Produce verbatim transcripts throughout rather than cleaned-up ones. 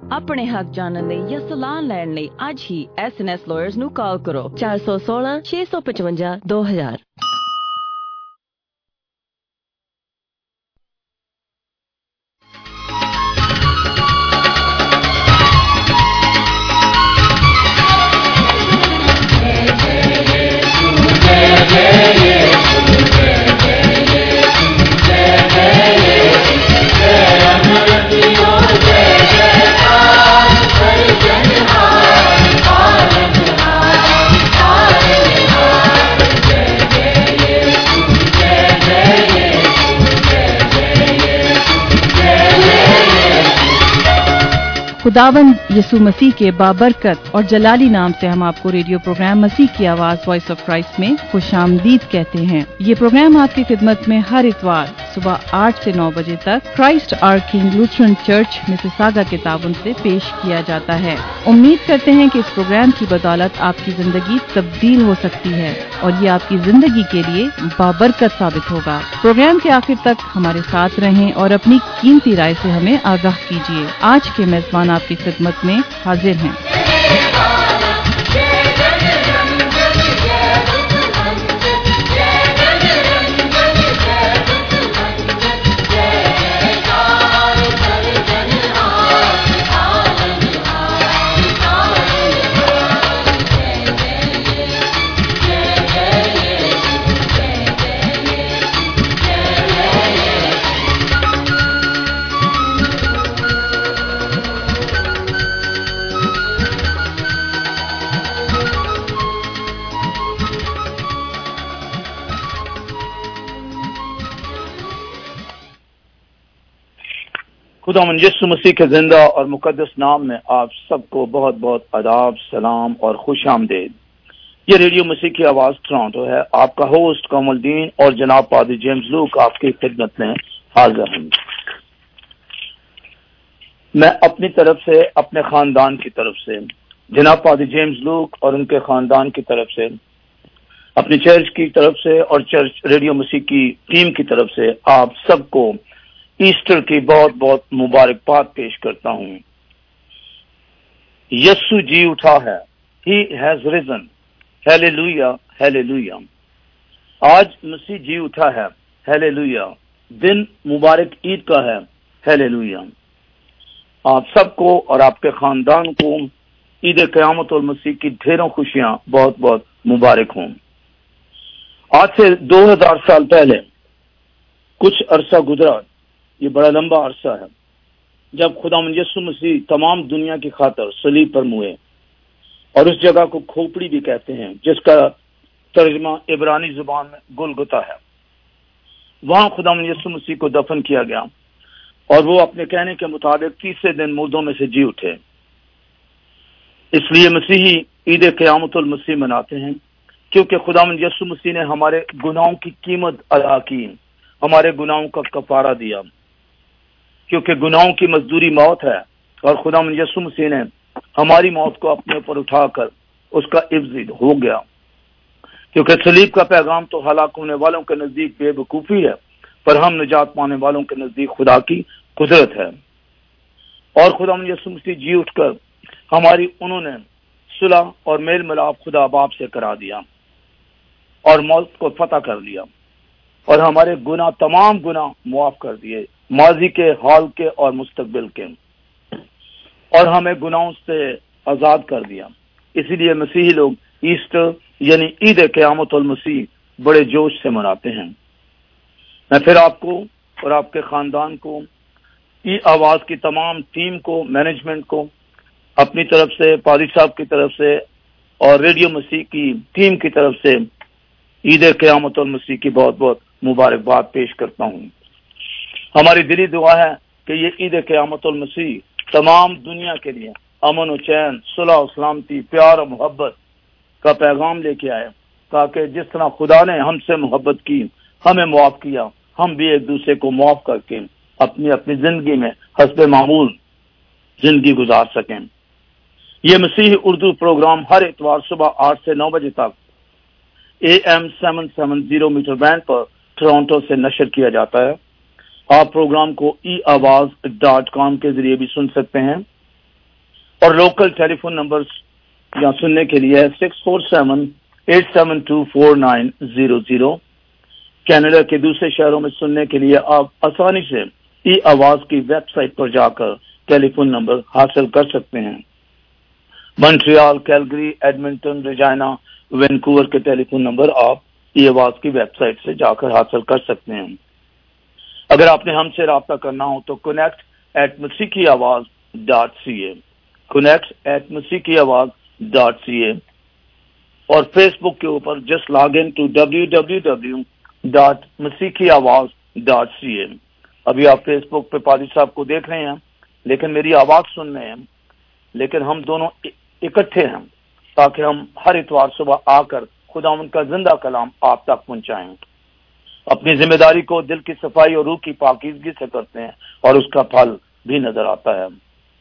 ਆਪਣੇ ਹੱਕ ਜਾਣਨ ਲਈ ਜਾਂ ਸਲਾਹ ਲੈਣ ਲਈ ਅੱਜ ਹੀ ਐਸ ਐਨ ਐਸ Lawyers ਨੂੰ ਕਾਲ ਕਰੋ ਚਾਰ ਸੌ ਸੋਲਾਂ ਛੇ ਸੌ ਪਚਵੰਜਾ ਦੋ ਹਜ਼ਾਰ। खुदावंद यसु मसीह के बाबरकत और जलाली नाम से हम आपको रेडियो प्रोग्राम मसीह की आवाज वॉइस ऑफ क्राइस्ट में खुशामदीद कहते हैं। ये प्रोग्राम आपकी खिदमत में हर इतवार सुबह आठ से नौ बजे तक Christ our King Lutheran church Mississauga के ताबन से पेश किया जाता है। उम्मीद करते हैं कि इस प्रोग्राम की बदौलत आपकी जिंदगी तब्दील हो सकती है और ये आपकी जिंदगी के लिए बाबरकत साबित होगा। प्रोग्राम के आखिर तक हमारे साथ रहें और अपनी कीमती राय से हमें आगाह कीजिए। आज के मेजबान आपकी खिदमत में हाजिर हैं। खुदावंद यीशु मसीह के जिंदा और मुकद्दस नाम में आप सबको बहुत बहुत आदाब, सलाम और खुश आमदीद। ये रेडियो मसीह की आवाज टोरंटो है। आपका होस्ट कमलदीन और जनाब पादरी जेम्स लूक आपकी खिदमत में हाजिर हैं। मैं अपनी तरफ से, अपने खानदान की तरफ से, जनाब पादरी जेम्स लूक और उनके खानदान की तरफ से, अपनी चर्च की तरफ से और चर्च रेडियो मसीह की टीम की तरफ से आप सबको ईस्टर की बहुत बहुत मुबारकबाद पेश करता हूं। यीशु जी उठा है, he has risen, hallelujah hallelujah. आज मसीह जी उठा है, हालेलुया। दिन मुबारक ईद का है, हालेलुया। आप सबको और आपके खानदान को ईद क़यामत और मसीह की ढेरों खुशियां बहुत बहुत मुबारक हों। आज से दो हजार साल पहले कुछ अरसा गुजरा, ये बड़ा लंबा अरसा है, जब खुदावंद यीशु मसीह तमाम दुनिया की खातिर सलीब पर मुए, और उस जगह को खोपड़ी भी कहते हैं जिसका तर्जमा इब्रानी जुबान में गुलगुता है। वहां खुदावंद यीशु मसीह को दफन किया गया और वो अपने कहने के मुताबिक तीसरे दिन मुर्दों में से जी उठे। इसलिए मसीही ईद क़यामत उल मसीह मनाते हैं, क्योंकि खुदावंद यीशु मसीह ने हमारे गुनाहों की कीमत अदा की, हमारे गुनाहों का कफारा दिया, क्योंकि गुनाहों की मजदूरी मौत है और खुदावंद यीशु मसीह ने हमारी मौत को अपने ऊपर उठाकर उसका इब्ज़ हो गया। क्योंकि सलीब का पैगाम तो हलाक होने वालों के नजदीक बेवकूफी है, पर हम निजात पाने वालों के नजदीक खुदा की कुदरत है। और खुदावंद यीशु मसीह जी उठकर हमारी उन्होंने सुलह और मेल मिलाप खुदा बाप से करा दिया और मौत को फतह कर लिया और हमारे गुनाह, तमाम गुनाह मुआफ कर दिए, माजी के, हाल के और मुस्तकबिल के, और हमें गुनाहों से आजाद कर दिया। इसीलिए मसीही लोग ईस्टर यानी ईद क़यामत उल मसीह बड़े जोश से मनाते हैं। मैं फिर आपको और आपके खानदान को, ई आवाज की तमाम टीम को, मैनेजमेंट को, अपनी तरफ से, पादरी साहब की तरफ से और रेडियो मसीह की टीम की तरफ से ईद क़यामत उल मसीह की बहुत बहुत मुबारकबाद पेश करता हूँ। हमारी दिली दुआ है कि ये ईद क़यामत उल मसीह तमाम दुनिया के लिए अमन और चैन, सुलह और सलामती, प्यार और मोहब्बत का पैगाम लेके आए, ताकि जिस तरह खुदा ने हमसे मोहब्बत की, हमें मुआफ किया, हम भी एक दूसरे को मुआफ करके अपनी अपनी जिंदगी में हस्बे मामूल जिंदगी गुजार सकें। ये मसीही उर्दू प्रोग्राम हर इतवार सुबह आठ से नौ बजे तक A M seven seven zero meter band पर टोरंटो से नशर किया जाता है। आप प्रोग्राम को ई आवाज डॉट कॉम के जरिए भी सुन सकते हैं। اور لوکل ٹیلی فون نمبر یہاں سننے کے لیے six four seven eight seven two four nine zero zero. Canada کے دوسرے شہروں میں سننے کے لیے آپ آسانی سے ای آواز کی ویب سائٹ پر جا کر ٹیلی فون نمبر حاصل کر سکتے ہیں. Montreal, Calgary, Edmonton, Regina, Vancouver کے ٹیلی فون نمبر آپ ای آواز کی ویب سائٹ سے جا کر حاصل کر سکتے ہیں. اگر آپ نے ہم سے رابطہ کرنا ہو تو connect at Mausiqi Awaz dot C A connect at Mausiqi Awaz dot C اے اور فیس بک کے اوپر just log in to W W W dot Mausiqi Awaz dot C اے. ابھی آپ فیس بک پہ پادری صاحب کو دیکھ رہے ہیں لیکن میری آواز سن رہے ہیں، لیکن ہم دونوں اکٹھے ہیں تاکہ ہم ہر اتوار صبح آ کر خداوند کا زندہ کلام آپ تک پہنچائیں. اپنی ذمہ داری کو دل کی صفائی اور روح کی پاکیزگی سے کرتے ہیں اور اس کا پھل بھی نظر آتا ہے.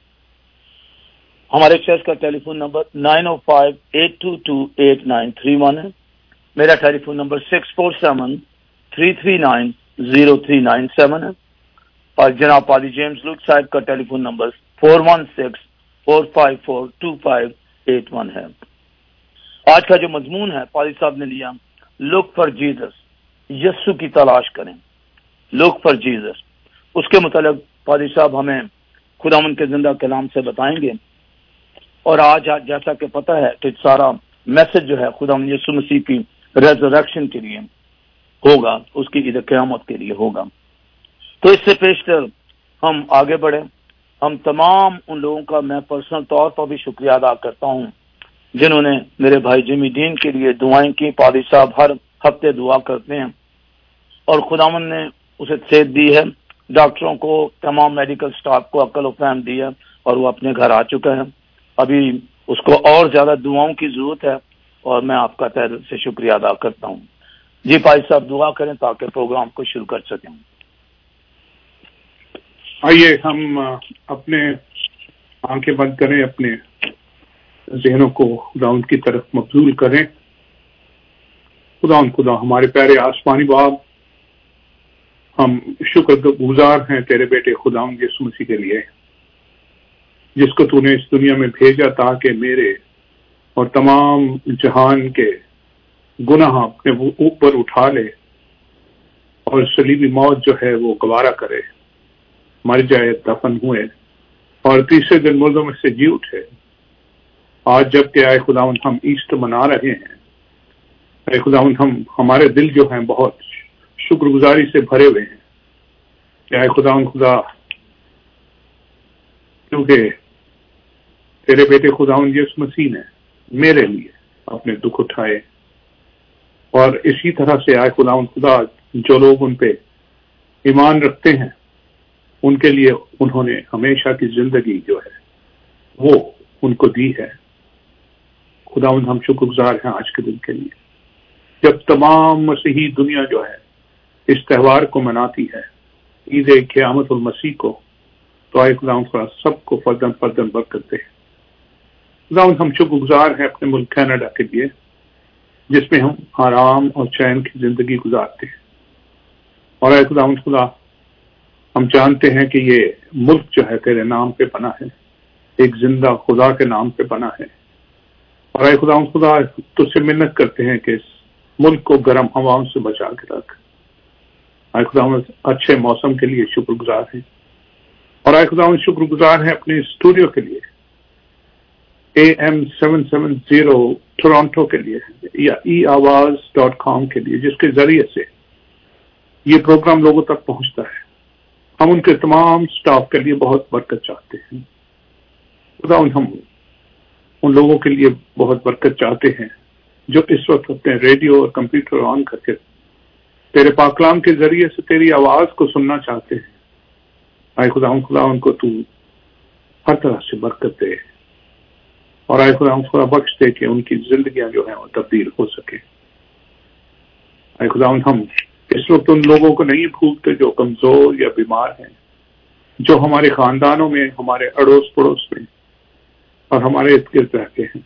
ہمارے چرچ کا telephone number nine O five eight two two eight nine three one ہے. میرا telephone number six four seven three three nine zero three nine seven ہے اور جناب پادری جیمز لوک صاحب کا telephone number four one six four five four two five eight one ہے. آج کا جو مضمون ہے پادری صاحب نے لیا لک فار جیزس، یسوع کی تلاش کریں. لک فار جیزس، اس کے متعلق پادری صاحب ہمیں خداوند کے زندہ کلام سے بتائیں گے. اور آج جیسا کہ پتہ ہے کہ سارا میسج جو ہے خداوند یسوع مسیح کی ریزریکشن کے لیے ہوگا، اس کی عید قیامت کے لیے ہوگا. تو اس سے پیشتر ہم آگے بڑھیں. ہم تمام ان لوگوں کا میں پرسنل طور پر بھی شکریہ ادا کرتا ہوں جنہوں نے میرے بھائی جمی ڈین کے لیے دعائیں کی. پادری صاحب ہر ہفتے دعا کرتے ہیں اور خداوند نے اسے صحت دی ہے. ڈاکٹروں کو، تمام میڈیکل سٹاف کو عقل و فہم دی ہے اور وہ اپنے گھر آ چکا ہے. ابھی اس کو اور زیادہ دعاؤں کی ضرورت ہے اور میں آپ کا تہہ دل سے شکریہ ادا کرتا ہوں. جی بھائی صاحب دعا کریں تاکہ پروگرام کو شروع کر سکیں. آئیے ہم اپنے آنکھیں بند کریں، اپنے ذہنوں کو خداوند کی طرف مبذول کریں. خداوند خدا ہمارے پیارے آسمانی باپ، ہم شکر گزار ہیں تیرے بیٹے خداوند یسوع مسیح کے لیے جس کو تو نے اس دنیا میں بھیجا تاکہ میرے اور تمام جہان کے گناہ اپنے اوپر اٹھا لے اور صلیبی موت جو ہے وہ گوارا کرے، مر جائے، دفن ہوئے اور تیسرے دن مردوں میں سے جی اٹھے. آج جب کہ آئے خداوند ہم ایسٹر منا رہے ہیں، اے خداوند ہم ہمارے دل جو ہیں بہت شکر گزاری سے بھرے ہوئے ہیں کہ اے خداوند خدا، کیونکہ تیرے بیٹے خداوند یسوع مسیح نے میرے لیے اپنے دکھ اٹھائے، اور اسی طرح سے اے خداوند خدا جو لوگ ان پہ ایمان رکھتے ہیں ان کے لیے انہوں نے ہمیشہ کی زندگی جو ہے وہ ان کو دی ہے. خداوند ہم شکر گزار ہیں آج کے دن کے لیے جب تمام مسیحی دنیا جو ہے اس تہوار کو مناتی ہے، عید قیامت المسیح کو. تو آئے خداوند خدا سب کو فردن فردن برکت دے. خداوند ہم شکر گزار ہیں اپنے ملک کینیڈا کے لیے جس میں ہم آرام اور چین کی زندگی گزارتے ہیں. اور اے خداوند خدا ہم جانتے ہیں کہ یہ ملک جو ہے تیرے نام پہ بنا ہے، ایک زندہ خدا کے نام پہ بنا ہے. اور اے خداوند خدا تجھ سے منت کرتے ہیں کہ اس ملک کو گرم ہواؤں سے بچا کے رکھ. اے خداوند اچھے موسم کے لیے شکر گزار ہیں. اور اے خداوند شکر گزار ہیں اپنے اسٹوڈیو کے لیے، A M seven seven zero Toronto کے لیے یا ای آواز ڈاٹ کام کے لیے جس کے ذریعے سے یہ پروگرام لوگوں تک پہنچتا ہے. ہم ان کے تمام سٹاف کے لیے بہت برکت چاہتے ہیں. خداوند ہم ان لوگوں کے لیے بہت برکت چاہتے ہیں جو اس وقت اپنے ریڈیو اور کمپیوٹر آن کر کے تیرے پاک کلام کے ذریعے سے تیری آواز کو سننا چاہتے ہیں. اے خداوند خدا ان کو تو ہر طرح سے برکت دے اور اے خداوند خدا بخش دے کہ ان کی زندگیاں جو ہیں وہ تبدیل ہو سکے. اے خداوند ہم اس وقت ان لوگوں کو نہیں بھولتے جو کمزور یا بیمار ہیں، جو ہمارے خاندانوں میں، ہمارے اڑوس پڑوس میں اور ہمارے ارد گرد رہتے ہیں.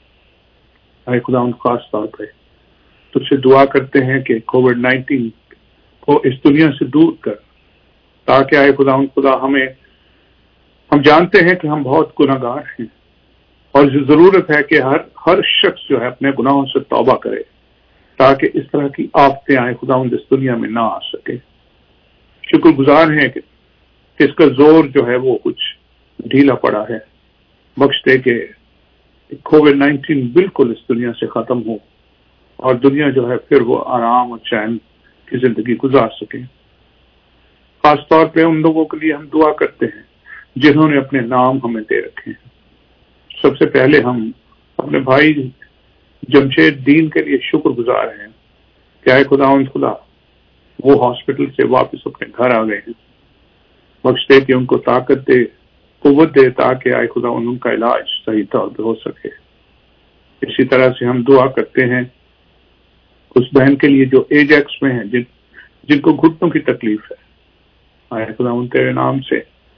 اے خداوند خاص طور پہ تجھ سے دعا کرتے ہیں کہ کووڈ نائنٹین کو اس دنیا سے دور کر، تاکہ اے خداوند خدا ہمیں ہم جانتے ہیں کہ ہم بہت گناہگار ہیں اور ضرورت ہے کہ ہر ہر شخص جو ہے اپنے گناہوں سے توبہ کرے تاکہ اس طرح کی آفتیں آئیں خداوند اس دنیا میں نہ آ سکے۔ شکر گزار ہیں کہ اس کا زور جو ہے وہ کچھ ڈھیلا پڑا ہے۔ بخش دے کہ کووڈ نائنٹین بالکل اس دنیا سے ختم ہو اور دنیا جو ہے پھر وہ آرام اور چین کی زندگی گزار سکے۔ خاص طور پہ ان لوگوں کے لیے ہم دعا کرتے ہیں جنہوں نے اپنے نام ہمیں دے رکھے ہیں۔ سب سے پہلے ہم اپنے بھائی جمشید دین کے لیے شکر گزار ہیں کہ اے خداوند خدا وہ ہاسپٹل سے واپس اپنے گھر آ گئے ہیں۔ بخش دے کہ ان کو طاقت دے، قوت دے تاکہ اے خداوند ان کا علاج صحیح طور پہ ہو سکے۔ اسی طرح سے ہم دعا کرتے ہیں اس بہن کے لیے جو ایجیکس میں ہیں، جن جن کو گھٹنوں کی تکلیف ہے، اے خداوند تیرے نام سے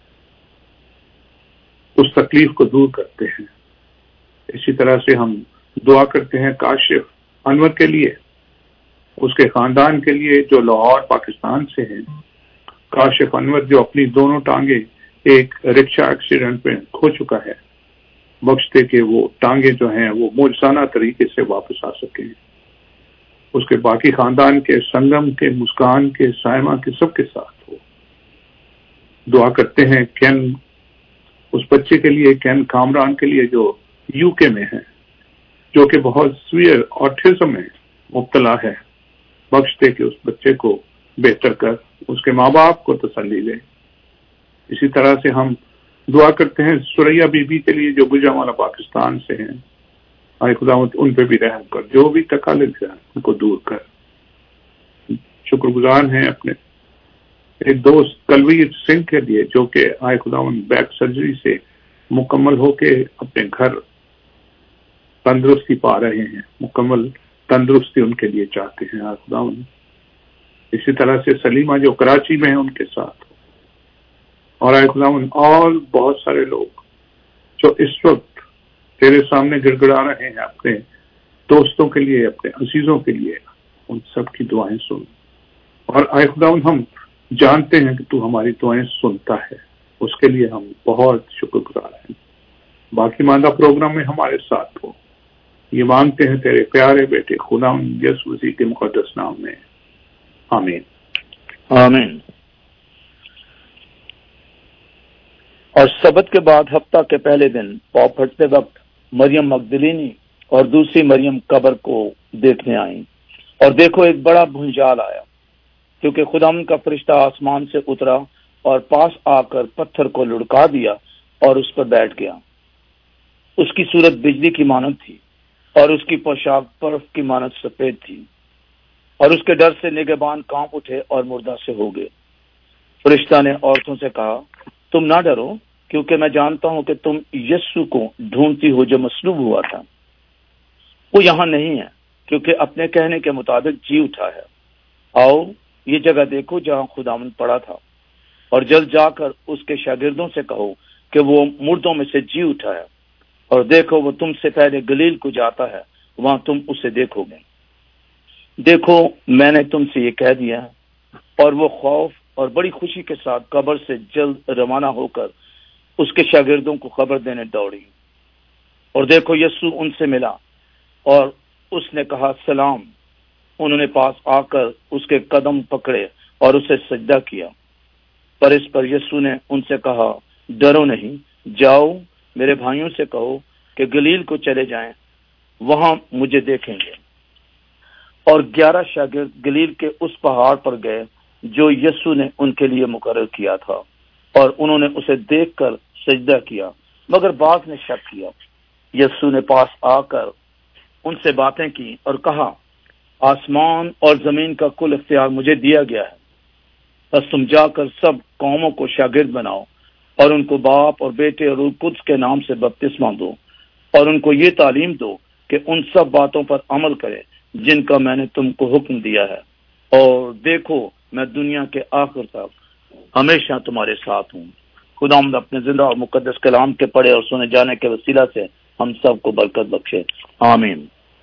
اس تکلیف کو دور کرتے ہیں۔ اسی طرح سے ہم دعا کرتے ہیں کاشف انور کے لیے، اس کے خاندان کے لیے جو لاہور پاکستان سے ہیں۔ کاشف انور جو اپنی دونوں ٹانگیں ایک رکشہ ایکسیڈنٹ میں کھو چکا ہے، بخش دے کہ وہ ٹانگیں جو ہیں وہ معجزانہ طریقے سے واپس آ سکیں۔ اس کے باقی خاندان کے، سنگم کے، مسکان کے، سائمہ کے، سب کے ساتھ ہو۔ دعا کرتے ہیں کین اس بچے کے لیے، کین کامران کے لیے جو یو کے میں ہے، جو کہ بہت سویئر آٹزم میں مبتلا ہے، بخش دے کہ اس بچے کو بہتر کر، اس کے ماں باپ کو تسلی دے۔ اسی طرح سے ہم دعا کرتے ہیں سوریا بی بی کے لیے جو گجرانوالہ پاکستان سے ہیں، اے خداوند ان پہ بھی رحم کر، جو بھی تکالیف ہے ان کو دور کر۔ شکر گزار ہیں اپنے ایک دوست کلویر سنگھ کے لیے جو کہ اے خداوند بیک سرجری سے مکمل ہو کے اپنے گھر تندرستی پا رہے ہیں، مکمل تندرستی ان کے لیے چاہتے ہیں اے خداوند۔ اسی طرح سے سلیمہ جو کراچی میں ہیں ان کے ساتھ، اور اے خداوند اور بہت سارے لوگ جو اس وقت تیرے سامنے گڑ گڑا رہے ہیں اپنے دوستوں کے لیے، اپنے عزیزوں کے لیے، ان سب کی دعائیں سن۔ اور اے خداوند ہم جانتے ہیں کہ تو ہماری دعائیں سنتا ہے، اس کے لیے ہم بہت شکر گزار ہیں۔ باقی ماندہ پروگرام میں ہمارے ساتھ ہو، یہ مانگتے ہیں تیرے پیارے بیٹے خداوند یسوع مسیح کے مقدس نام میں، آمین آمین۔ اور سبت کے بعد ہفتہ کے پہلے دن پاؤں پھٹتے وقت مریم مگدلینی اور دوسری مریم قبر کو دیکھنے آئیں، اور دیکھو ایک بڑا بھنجال آیا، کیونکہ خداوند کا فرشتہ آسمان سے اترا اور پاس آ کر پتھر کو لڑکا دیا اور اس پر بیٹھ گیا۔ اس کی صورت بجلی کی مانند تھی اور اس کی پوشاک برف کی مانند سفید تھی، اور اس کے ڈر سے نگہبان کانپ اٹھے اور مردہ سے ہو گئے۔ فرشتہ نے عورتوں سے کہا تم نہ ڈرو، کیونکہ میں جانتا ہوں کہ تم یسوع کو ڈھونڈتی ہو جو مصلوب ہوا تھا۔ وہ یہاں نہیں ہے، کیونکہ اپنے کہنے کے مطابق جی اٹھا ہے۔ آؤ یہ جگہ دیکھو جہاں خداوند پڑا تھا، اور جلد جا کر اس کے شاگردوں سے کہو کہ وہ مردوں میں سے جی اٹھا ہے، اور دیکھو وہ تم سے پہلے گلیل کو جاتا ہے، وہاں تم اسے دیکھو گے۔ دیکھو میں نے تم سے یہ کہہ دیا ہے۔ اور وہ خوف اور بڑی خوشی کے ساتھ قبر سے جلد روانہ ہو کر اس کے شاگردوں کو خبر دینے دوڑی۔ اور دیکھو یسوع ان سے ملا اور اس نے کہا سلام۔ انہوں نے پاس آ کر اس کے قدم پکڑے اور اسے سجدہ کیا۔ پر اس پر یسوع نے ان سے کہا ڈرو نہیں، جاؤ میرے بھائیوں سے کہو کہ گلیل کو چلے جائیں، وہاں مجھے دیکھیں گے۔ اور گیارہ شاگرد گلیل کے اس پہاڑ پر گئے جو یسوع نے ان کے لیے مقرر کیا تھا، اور انہوں نے اسے دیکھ کر سجدہ کیا، مگر بعض نے شک کیا۔ یسوع نے پاس آ کر ان سے باتیں کی اور کہا آسمان اور زمین کا کل اختیار مجھے دیا گیا ہے، بس تم جا کر سب قوموں کو شاگرد بناؤ اور ان کو باپ اور بیٹے اور روح القدس کے نام سے بپتسمہ دو، اور ان کو یہ تعلیم دو کہ ان سب باتوں پر عمل کرے جن کا میں نے تم کو حکم دیا ہے، اور دیکھو میں دنیا کے آخر تک ہمیشہ تمہارے ساتھ ہوں۔ خداوند اپنے زندہ اور مقدس کلام کے پڑھے اور سنے جانے کے وسیلہ سے ہم سب کو برکت بخشے، آمین۔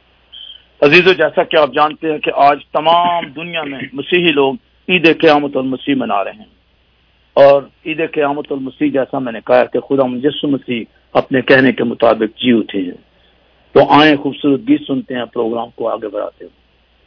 عزیزو، جیسا کہ آپ جانتے ہیں کہ آج تمام دنیا میں مسیحی لوگ عید قیامت المسیح منا رہے ہیں، اور عید قیامت المسیح جیسا میں نے کہا کہ خدا یسوع مسیح اپنے کہنے کے مطابق جی اٹھے ہیں. تو آئیں خوبصورت گیت سنتے ہیں، پروگرام کو آگے بڑھاتے ہیں.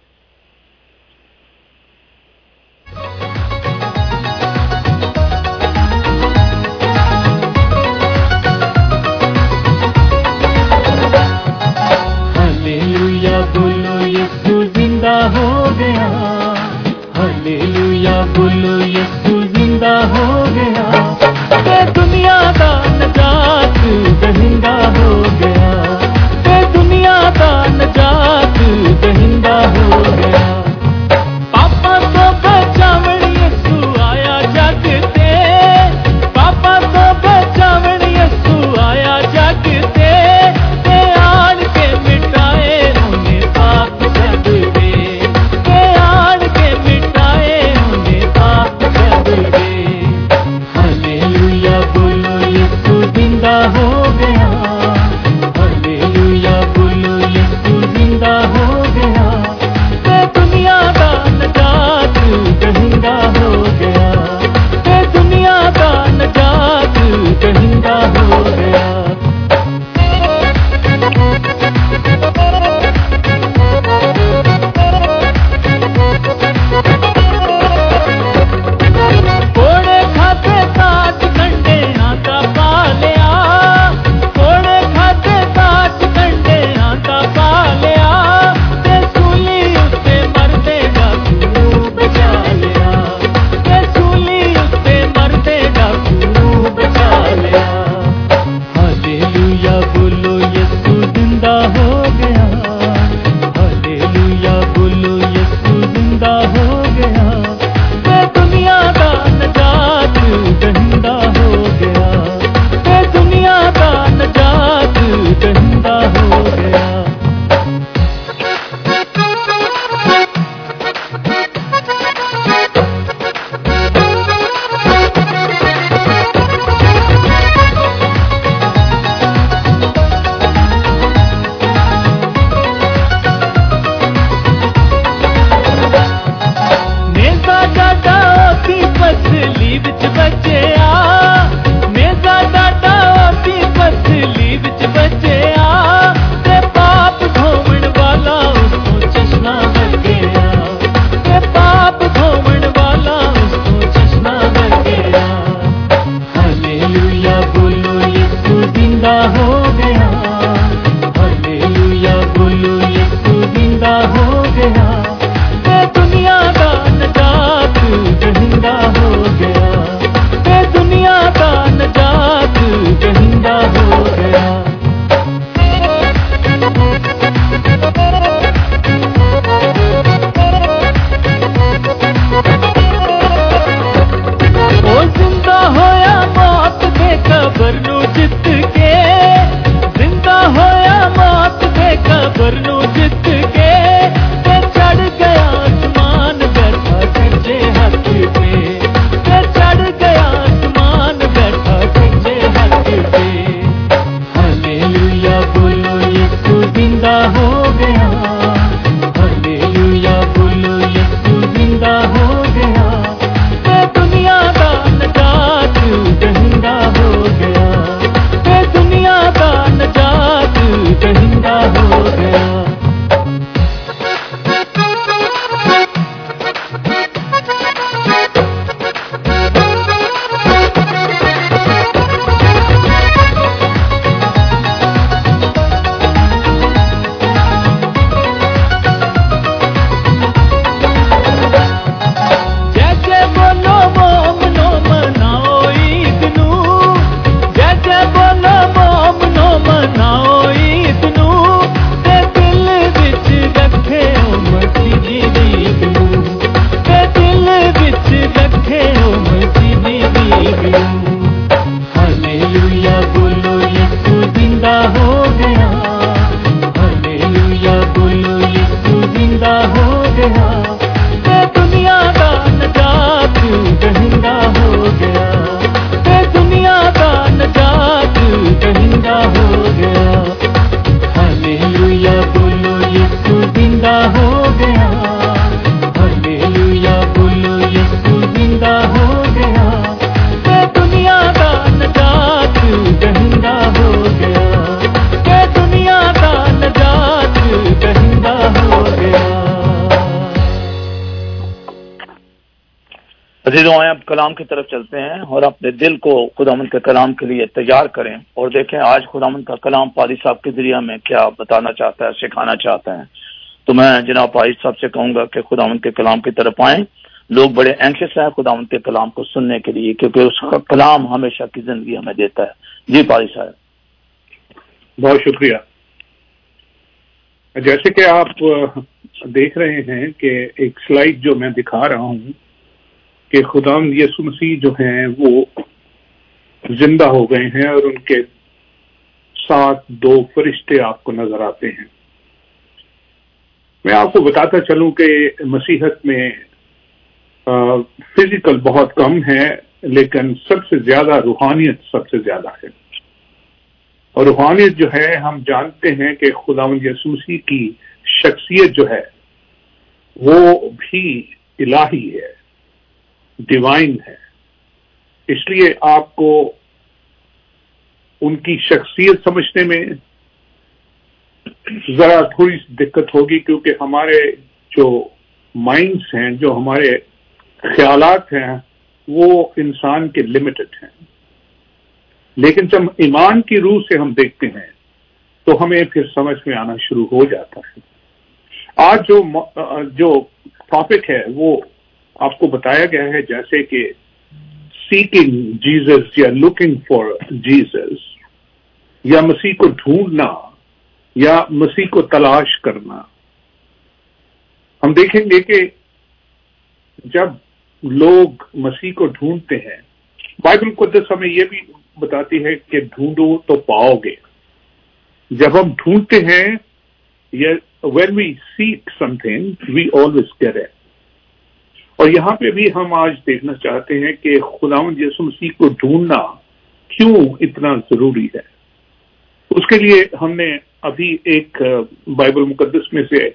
ہلیلویا بولو یسوع زندہ ہو گیا، ہلیلویا بولو یسوع زندہ ہو گیا، اے دنیا کا نجات دہندہ ہو گیا، اے دنیا کا نجات دہندہ ہو گیا. پاپا تو بچاون یسوع آیا جگ تے، پاپا تو بچاون یسوع آیا جگ تے، تے آن کے مٹائے انہیں پاپ جگ دے، تے آن کے مٹائے انہیں پاپ جگ دے. ہلیلویا بولو یسوع زندہ ہو گیا، ہلیلویا بولو یسوع زندہ ہو گیا، اے دنیا کا نجات دہندہ ہو گیا، اے دنیا کا نجات دہندہ ہو گیا. کوڑے کھاتے کاٹ کنڈے آتا پا لیا، کوڑے کھاتے کاٹ کنڈے آتا پا لیا، تے سولی اتے مردے گا تو بچا لیا، تے سولی اتے مردے گا تو بچا لیا. ہلیلویا بولو یسوع زندہ ہو گیا، ہلیلویا بولو یسوع زندہ ہو گیا، اے دنیا کا نجات دہندہ ہو گیا، اے دنیا کا نجات دہندہ ہو گیا. میزا ڈاڈا ہوتی پسلی وچ بچیا، میزا ڈاڈا ہوتی پسلی وچ بچیا، تے پاپ دھوون والا اس کو چشمہ بچیا، تے پاپ دھوون والا اس کو چشمہ بچیا. ہلیلویا بولو یسوع زندہ ہو گیا، ہلیلویا بولو یسوع زندہ ہو گیا، اے دنیا کا نجات دہندہ ہو گیا، اے دنیا کا نجات دہندہ ہو گیا. او زندہ ہویا موت دے قبر نو جت کے، آئیں اب کلام کی طرف چلتے ہیں اور اپنے دل کو خداوند کے کلام کے لیے تیار کریں اور دیکھیں آج خداوند کا کلام پادری صاحب کے ذریعے میں کیا بتانا چاہتا ہے، سکھانا چاہتا ہے۔ تو میں جناب پادری صاحب سے کہوں گا کہ خداوند کے کلام کی طرف آئیں۔ لوگ بڑے اینکشس ہیں خداوند کے کلام کو سننے کے لیے، کیونکہ اس کا کلام ہمیشہ کی زندگی ہمیں دیتا ہے۔ جی پادری صاحب۔ بہت شکریہ۔ جیسے کہ آپ دیکھ رہے ہیں کہ ایک سلائیڈ جو میں دکھا رہا ہوں کہ خداوند یسوع مسیح جو ہیں وہ زندہ ہو گئے ہیں اور ان کے ساتھ دو فرشتے آپ کو نظر آتے ہیں۔ میں آپ کو بتاتا چلوں کہ مسیحت میں فزیکل بہت کم ہے، لیکن سب سے زیادہ روحانیت سب سے زیادہ ہے، اور روحانیت جو ہے ہم جانتے ہیں کہ خداوند یسوع مسیح کی شخصیت جو ہے وہ بھی الہی ہے، ڈیوائن ہے۔ اس لیے آپ کو ان کی شخصیت سمجھنے میں ذرا تھوڑی سی دقت ہوگی، کیونکہ ہمارے جو مائنڈس ہیں، جو ہمارے خیالات ہیں، وہ انسان کے لمیٹڈ ہیں۔ لیکن جب ایمان کی روح سے ہم دیکھتے ہیں تو ہمیں پھر سمجھ میں آنا شروع ہو جاتا ہے۔ آج جو جو ٹاپک ہے وہ آپ کو بتایا گیا ہے جیسے کہ سیکنگ جیزس یا لوکنگ فار جیزس، یا مسیح کو ڈھونڈنا یا مسیح کو تلاش کرنا۔ ہم دیکھیں گے کہ جب لوگ مسیح کو ڈھونڈتے ہیں، بائبل مقدس ہمیں یہ بھی بتاتی ہے کہ ڈھونڈو تو پاؤ گے۔ جب ہم ڈھونڈتے ہیں، when we seek something we always get it۔ اور یہاں پہ بھی ہم آج دیکھنا چاہتے ہیں کہ خداوند یسوع مسیح کو ڈھونڈنا کیوں اتنا ضروری ہے۔ اس کے لیے ہم نے ابھی ایک بائبل مقدس میں سے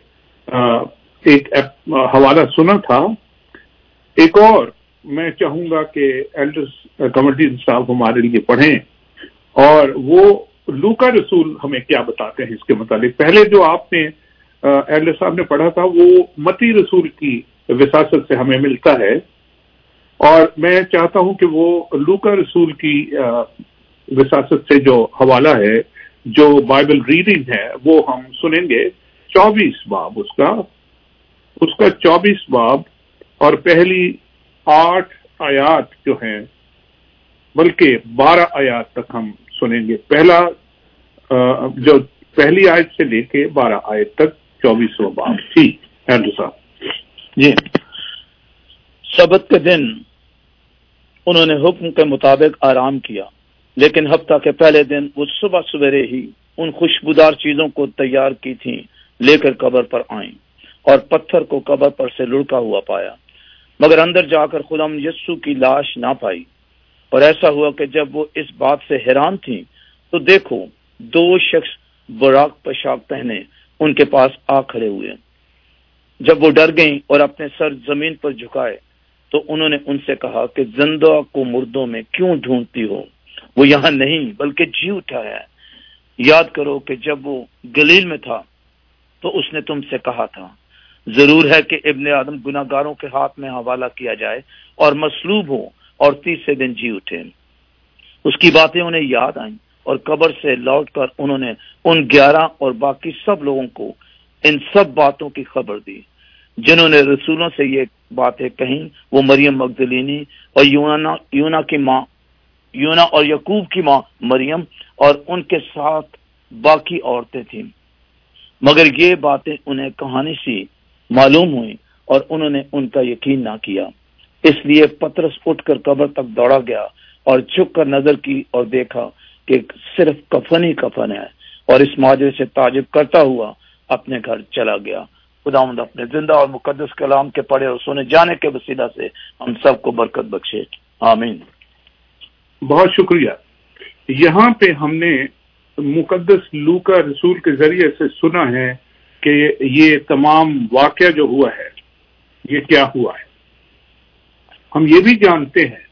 ایک حوالہ سنا تھا۔ ایک اور میں چاہوں گا کہ ایلڈر کمرڈین صاحب ہمارے لیے پڑھیں، اور وہ لوکا رسول ہمیں کیا بتاتے ہیں اس کے متعلق۔ پہلے جو آپ نے ایلڈر صاحب نے پڑھا تھا وہ متی رسول کی وراثت سے ہمیں ملتا ہے، اور میں چاہتا ہوں کہ وہ لوکا رسول کی وراثت سے جو حوالہ ہے، جو بائبل ریڈنگ ہے، وہ ہم سنیں گے۔ چوبیس باب اس کا اس کا چوبیس باب اور پہلی آٹھ آیات جو ہیں، بلکہ بارہ آیات تک ہم سنیں گے۔ پہلا جو پہلی آیت سے لے کے بارہ آیت تک چوبیسواں باب۔ جی ہینڈ صاحب۔ جی، سبت کے دن انہوں نے حکم کے مطابق آرام کیا، لیکن ہفتہ کے پہلے دن وہ صبح سویرے ہی ان خوشبودار چیزوں کو تیار کی تھیں لے کر قبر پر آئیں، اور پتھر کو قبر پر سے لڑکا ہوا پایا، مگر اندر جا کر خداوند یسوع کی لاش نہ پائی۔ اور ایسا ہوا کہ جب وہ اس بات سے حیران تھیں تو دیکھو دو شخص براق پوشاک پہنے ان کے پاس آ کھڑے ہوئے۔ جب وہ ڈر گئیں اور اپنے سر زمین پر جھکائے تو انہوں نے ان سے کہا کہ زندہ کو مردوں میں کیوں ڈھونڈتی ہو؟ وہ یہاں نہیں بلکہ جی اٹھا ہے۔ یاد کرو کہ جب وہ گلیل میں تھا تو اس نے تم سے کہا تھا، ضرور ہے کہ ابن آدم گناہ گاروں کے ہاتھ میں حوالہ کیا جائے اور مصلوب ہو اور تیسرے دن جی اٹھے۔ اس کی باتیں انہیں یاد آئیں، اور قبر سے لوٹ کر انہوں نے ان گیارہ اور باقی سب لوگوں کو ان سب باتوں کی خبر دی جنہوں نے رسولوں سے یہ باتیں کہیں۔ وہ مریم مگدلینی اور یونا یونا کی ماں یونا اور یعقوب کی ماں مریم اور ان کے ساتھ باقی عورتیں تھیں، مگر یہ باتیں انہیں کہانی سی معلوم ہوئی اور انہوں نے ان کا یقین نہ کیا۔ اس لیے پترس اٹھ کر قبر تک دوڑا گیا اور جھک کر نظر کی اور دیکھا کہ صرف کفن ہی کفن ہے، اور اس ماجرے سے تعجب کرتا ہوا اپنے گھر چلا گیا۔ خداوند اپنے زندہ اور مقدس کلام کے پڑھے اور سنے جانے کے وسیلہ سے ہم سب کو برکت بخشے، آمین۔ بہت شکریہ۔ یہاں پہ ہم نے مقدس لوکا رسول کے ذریعے سے سنا ہے کہ یہ تمام واقعہ جو ہوا ہے یہ کیا ہوا ہے۔ ہم یہ بھی جانتے ہیں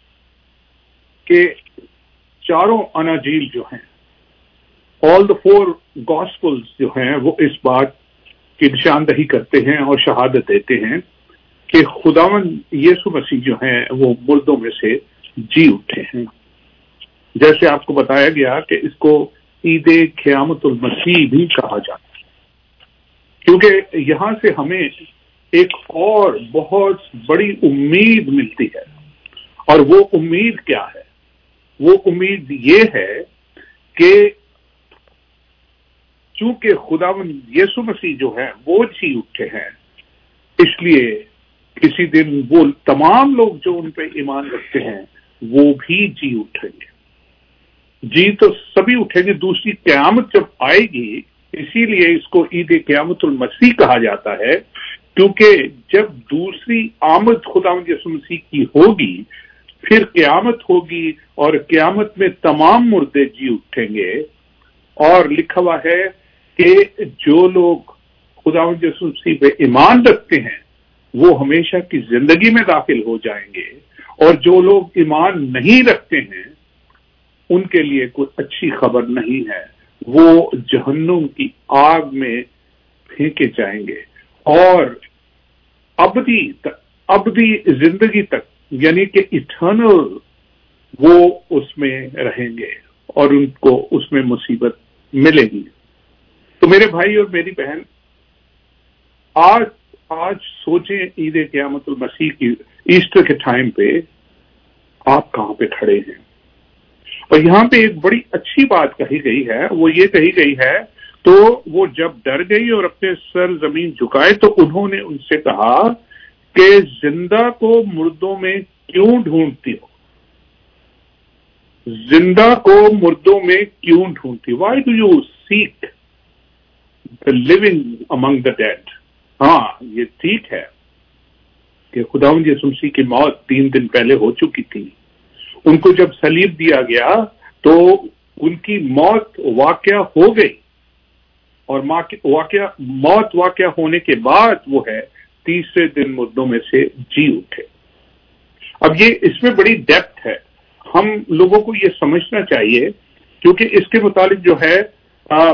کہ چاروں اناجیل جو ہیں، آل دا فور گاسپلز جو ہیں، وہ اس بات کی نشاندہی کرتے ہیں اور شہادت دیتے ہیں کہ خداوند یسوع مسیح جو ہیں وہ مردوں میں سے جی اٹھے ہیں. جیسے آپ کو بتایا گیا کہ اس کو عید قیامت المسیح بھی کہا جاتا ہے، کیونکہ یہاں سے ہمیں ایک اور بہت بڑی امید ملتی ہے. اور وہ امید کیا ہے؟ وہ امید یہ ہے کہ چونکہ خداوند یسوع مسیح جو ہے وہ جی اٹھے ہیں، اس لیے کسی دن وہ تمام لوگ جو ان پہ ایمان رکھتے ہیں وہ بھی جی اٹھیں گے. جی تو سبھی اٹھیں گے. دوسری قیامت جب آئے گی، اسی لیے اس کو عید قیامت المسیح کہا جاتا ہے، کیونکہ جب دوسری آمد خداوند یسوع مسیح کی ہوگی پھر قیامت ہوگی، اور قیامت میں تمام مردے جی اٹھیں گے. اور لکھا ہوا ہے کہ جو لوگ خداوند یسوع مسیح پہ ایمان رکھتے ہیں وہ ہمیشہ کی زندگی میں داخل ہو جائیں گے، اور جو لوگ ایمان نہیں رکھتے ہیں ان کے لیے کوئی اچھی خبر نہیں ہے، وہ جہنم کی آگ میں پھینکے جائیں گے اور ابدی ابدی زندگی تک، یعنی کہ ایٹرنل، وہ اس میں رہیں گے اور ان کو اس میں مصیبت ملے گی. تو میرے بھائی اور میری بہن، آج آج سوچیں عید قیامت المسیح کی ایسٹر کے ٹائم پہ آپ کہاں پہ کھڑے ہیں. اور یہاں پہ ایک بڑی اچھی بات کہی گئی ہے، وہ یہ کہی گئی ہے، تو وہ جب ڈر گئی اور اپنے سر زمین جھکائے تو انہوں نے ان سے کہا کہ زندہ کو مردوں میں کیوں ڈھونڈتی ہو؟ زندہ کو مردوں میں کیوں ڈھونڈتی؟ Why do you seek the living among the dead? ہاں، یہ ٹھیک ہے کہ خداوند یسوع مسیح کی موت تین دن پہلے ہو چکی تھی. ان کو جب صلیب دیا گیا تو ان کی موت واقعہ ہو گئی، اور واقعہ موت واقعہ ہونے کے بعد وہ ہے تیسرے دن مردوں میں سے جی اٹھے. اب یہ اس میں بڑی ڈیپتھ ہے، ہم لوگوں کو یہ سمجھنا چاہیے، کیونکہ اس کے متعلق جو ہے آ,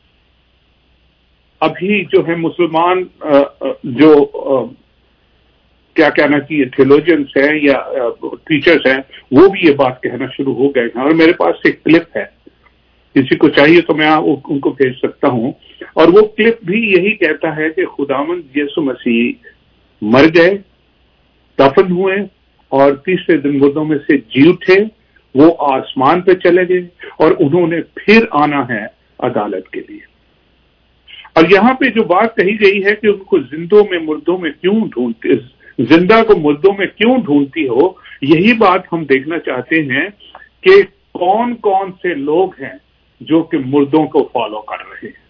ابھی جو ہے مسلمان آ, جو آ, کیا کہنا چاہیے تھیولوجنس ہیں یا ٹیچرز ہیں، وہ بھی یہ بات کہنا شروع ہو گئے ہیں. اور میرے پاس ایک کلپ ہے، کسی کو چاہیے تو میں ان کو بھیج سکتا ہوں، اور وہ کلپ بھی یہی کہتا ہے کہ خداوند یسوع مسیح مر گئے، دفن ہوئے، اور تیسرے دن مردوں میں سے جی اٹھے، وہ آسمان پہ چلے گئے، اور انہوں نے پھر آنا ہے عدالت کے لیے. اور یہاں پہ جو بات کہی گئی ہے کہ ان کو زندوں میں مردوں میں کیوں ڈھونڈتے، زندہ کو مردوں میں کیوں ڈھونڈتی ہو، یہی بات ہم دیکھنا چاہتے ہیں کہ کون کون سے لوگ ہیں جو کہ مردوں کو فالو کر رہے ہیں.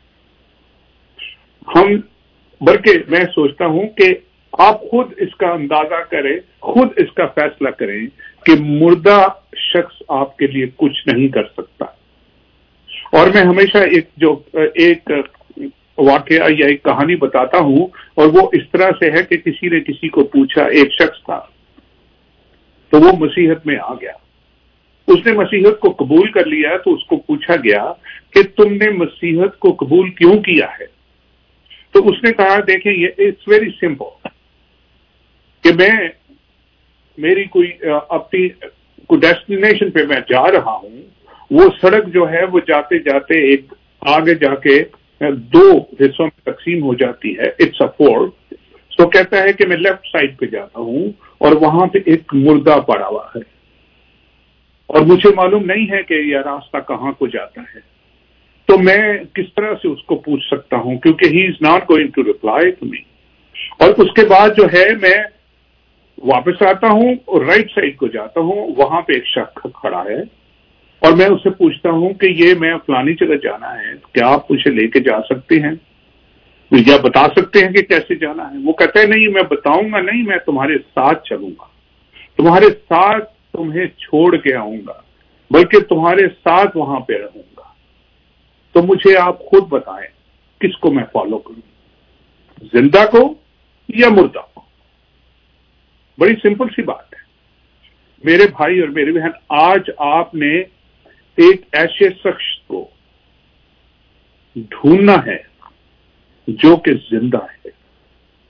ہم بلکہ میں سوچتا ہوں کہ آپ خود اس کا اندازہ کریں، خود اس کا فیصلہ کریں کہ مردہ شخص آپ کے لیے کچھ نہیں کر سکتا. اور میں ہمیشہ ایک جو ایک واقعہ یا ایک کہانی بتاتا ہوں، اور وہ اس طرح سے ہے کہ کسی نے کسی کو پوچھا، ایک شخص تھا تو وہ مسیحت میں آ گیا، اس نے مسیحت کو قبول کر لیا، تو اس کو پوچھا گیا کہ تم نے مسیحت کو قبول کیوں کیا ہے؟ تو اس نے کہا دیکھیں یہ اٹس ویری سمپل، کہ میں میری کوئی اپنی کوئی ڈیسٹینیشن پہ میں جا رہا ہوں، وہ سڑک جو ہے وہ جاتے جاتے ایک آگے جا کے دو حصوں میں تقسیم ہو جاتی ہے، اٹس اے فور. سو کہتا ہے کہ میں لیفٹ سائڈ پہ جاتا ہوں اور وہاں پہ ایک مردہ پڑا ہوا ہے، اور مجھے معلوم نہیں ہے کہ یہ راستہ کہاں کو جاتا ہے. تو میں کس طرح سے اس کو پوچھ سکتا ہوں، کیونکہ he is not going to reply to me. اور اس کے بعد جو ہے میں واپس آتا ہوں اور رائٹ سائڈ کو جاتا ہوں، وہاں پہ ایک شخص کھڑا ہے، اور میں اسے پوچھتا ہوں کہ یہ میں فلانی جگہ جانا ہے، کیا آپ مجھے لے کے جا سکتے ہیں یا بتا سکتے ہیں کہ کیسے جانا ہے؟ وہ کہتا ہے نہیں میں بتاؤں گا نہیں، میں تمہارے ساتھ چلوں گا، تمہارے ساتھ تمہیں چھوڑ کے آؤں گا، بلکہ تمہارے ساتھ وہاں پہ رہوں گا. تو مجھے آپ خود بتائیں کس کو میں فالو کروں، زندہ کو یا مردہ کو؟ بڑی سمپل سی بات ہے میرے بھائی اور میری بہن. آج آپ نے ایک ایسے شخص کو ڈھونڈنا ہے جو کہ زندہ ہے.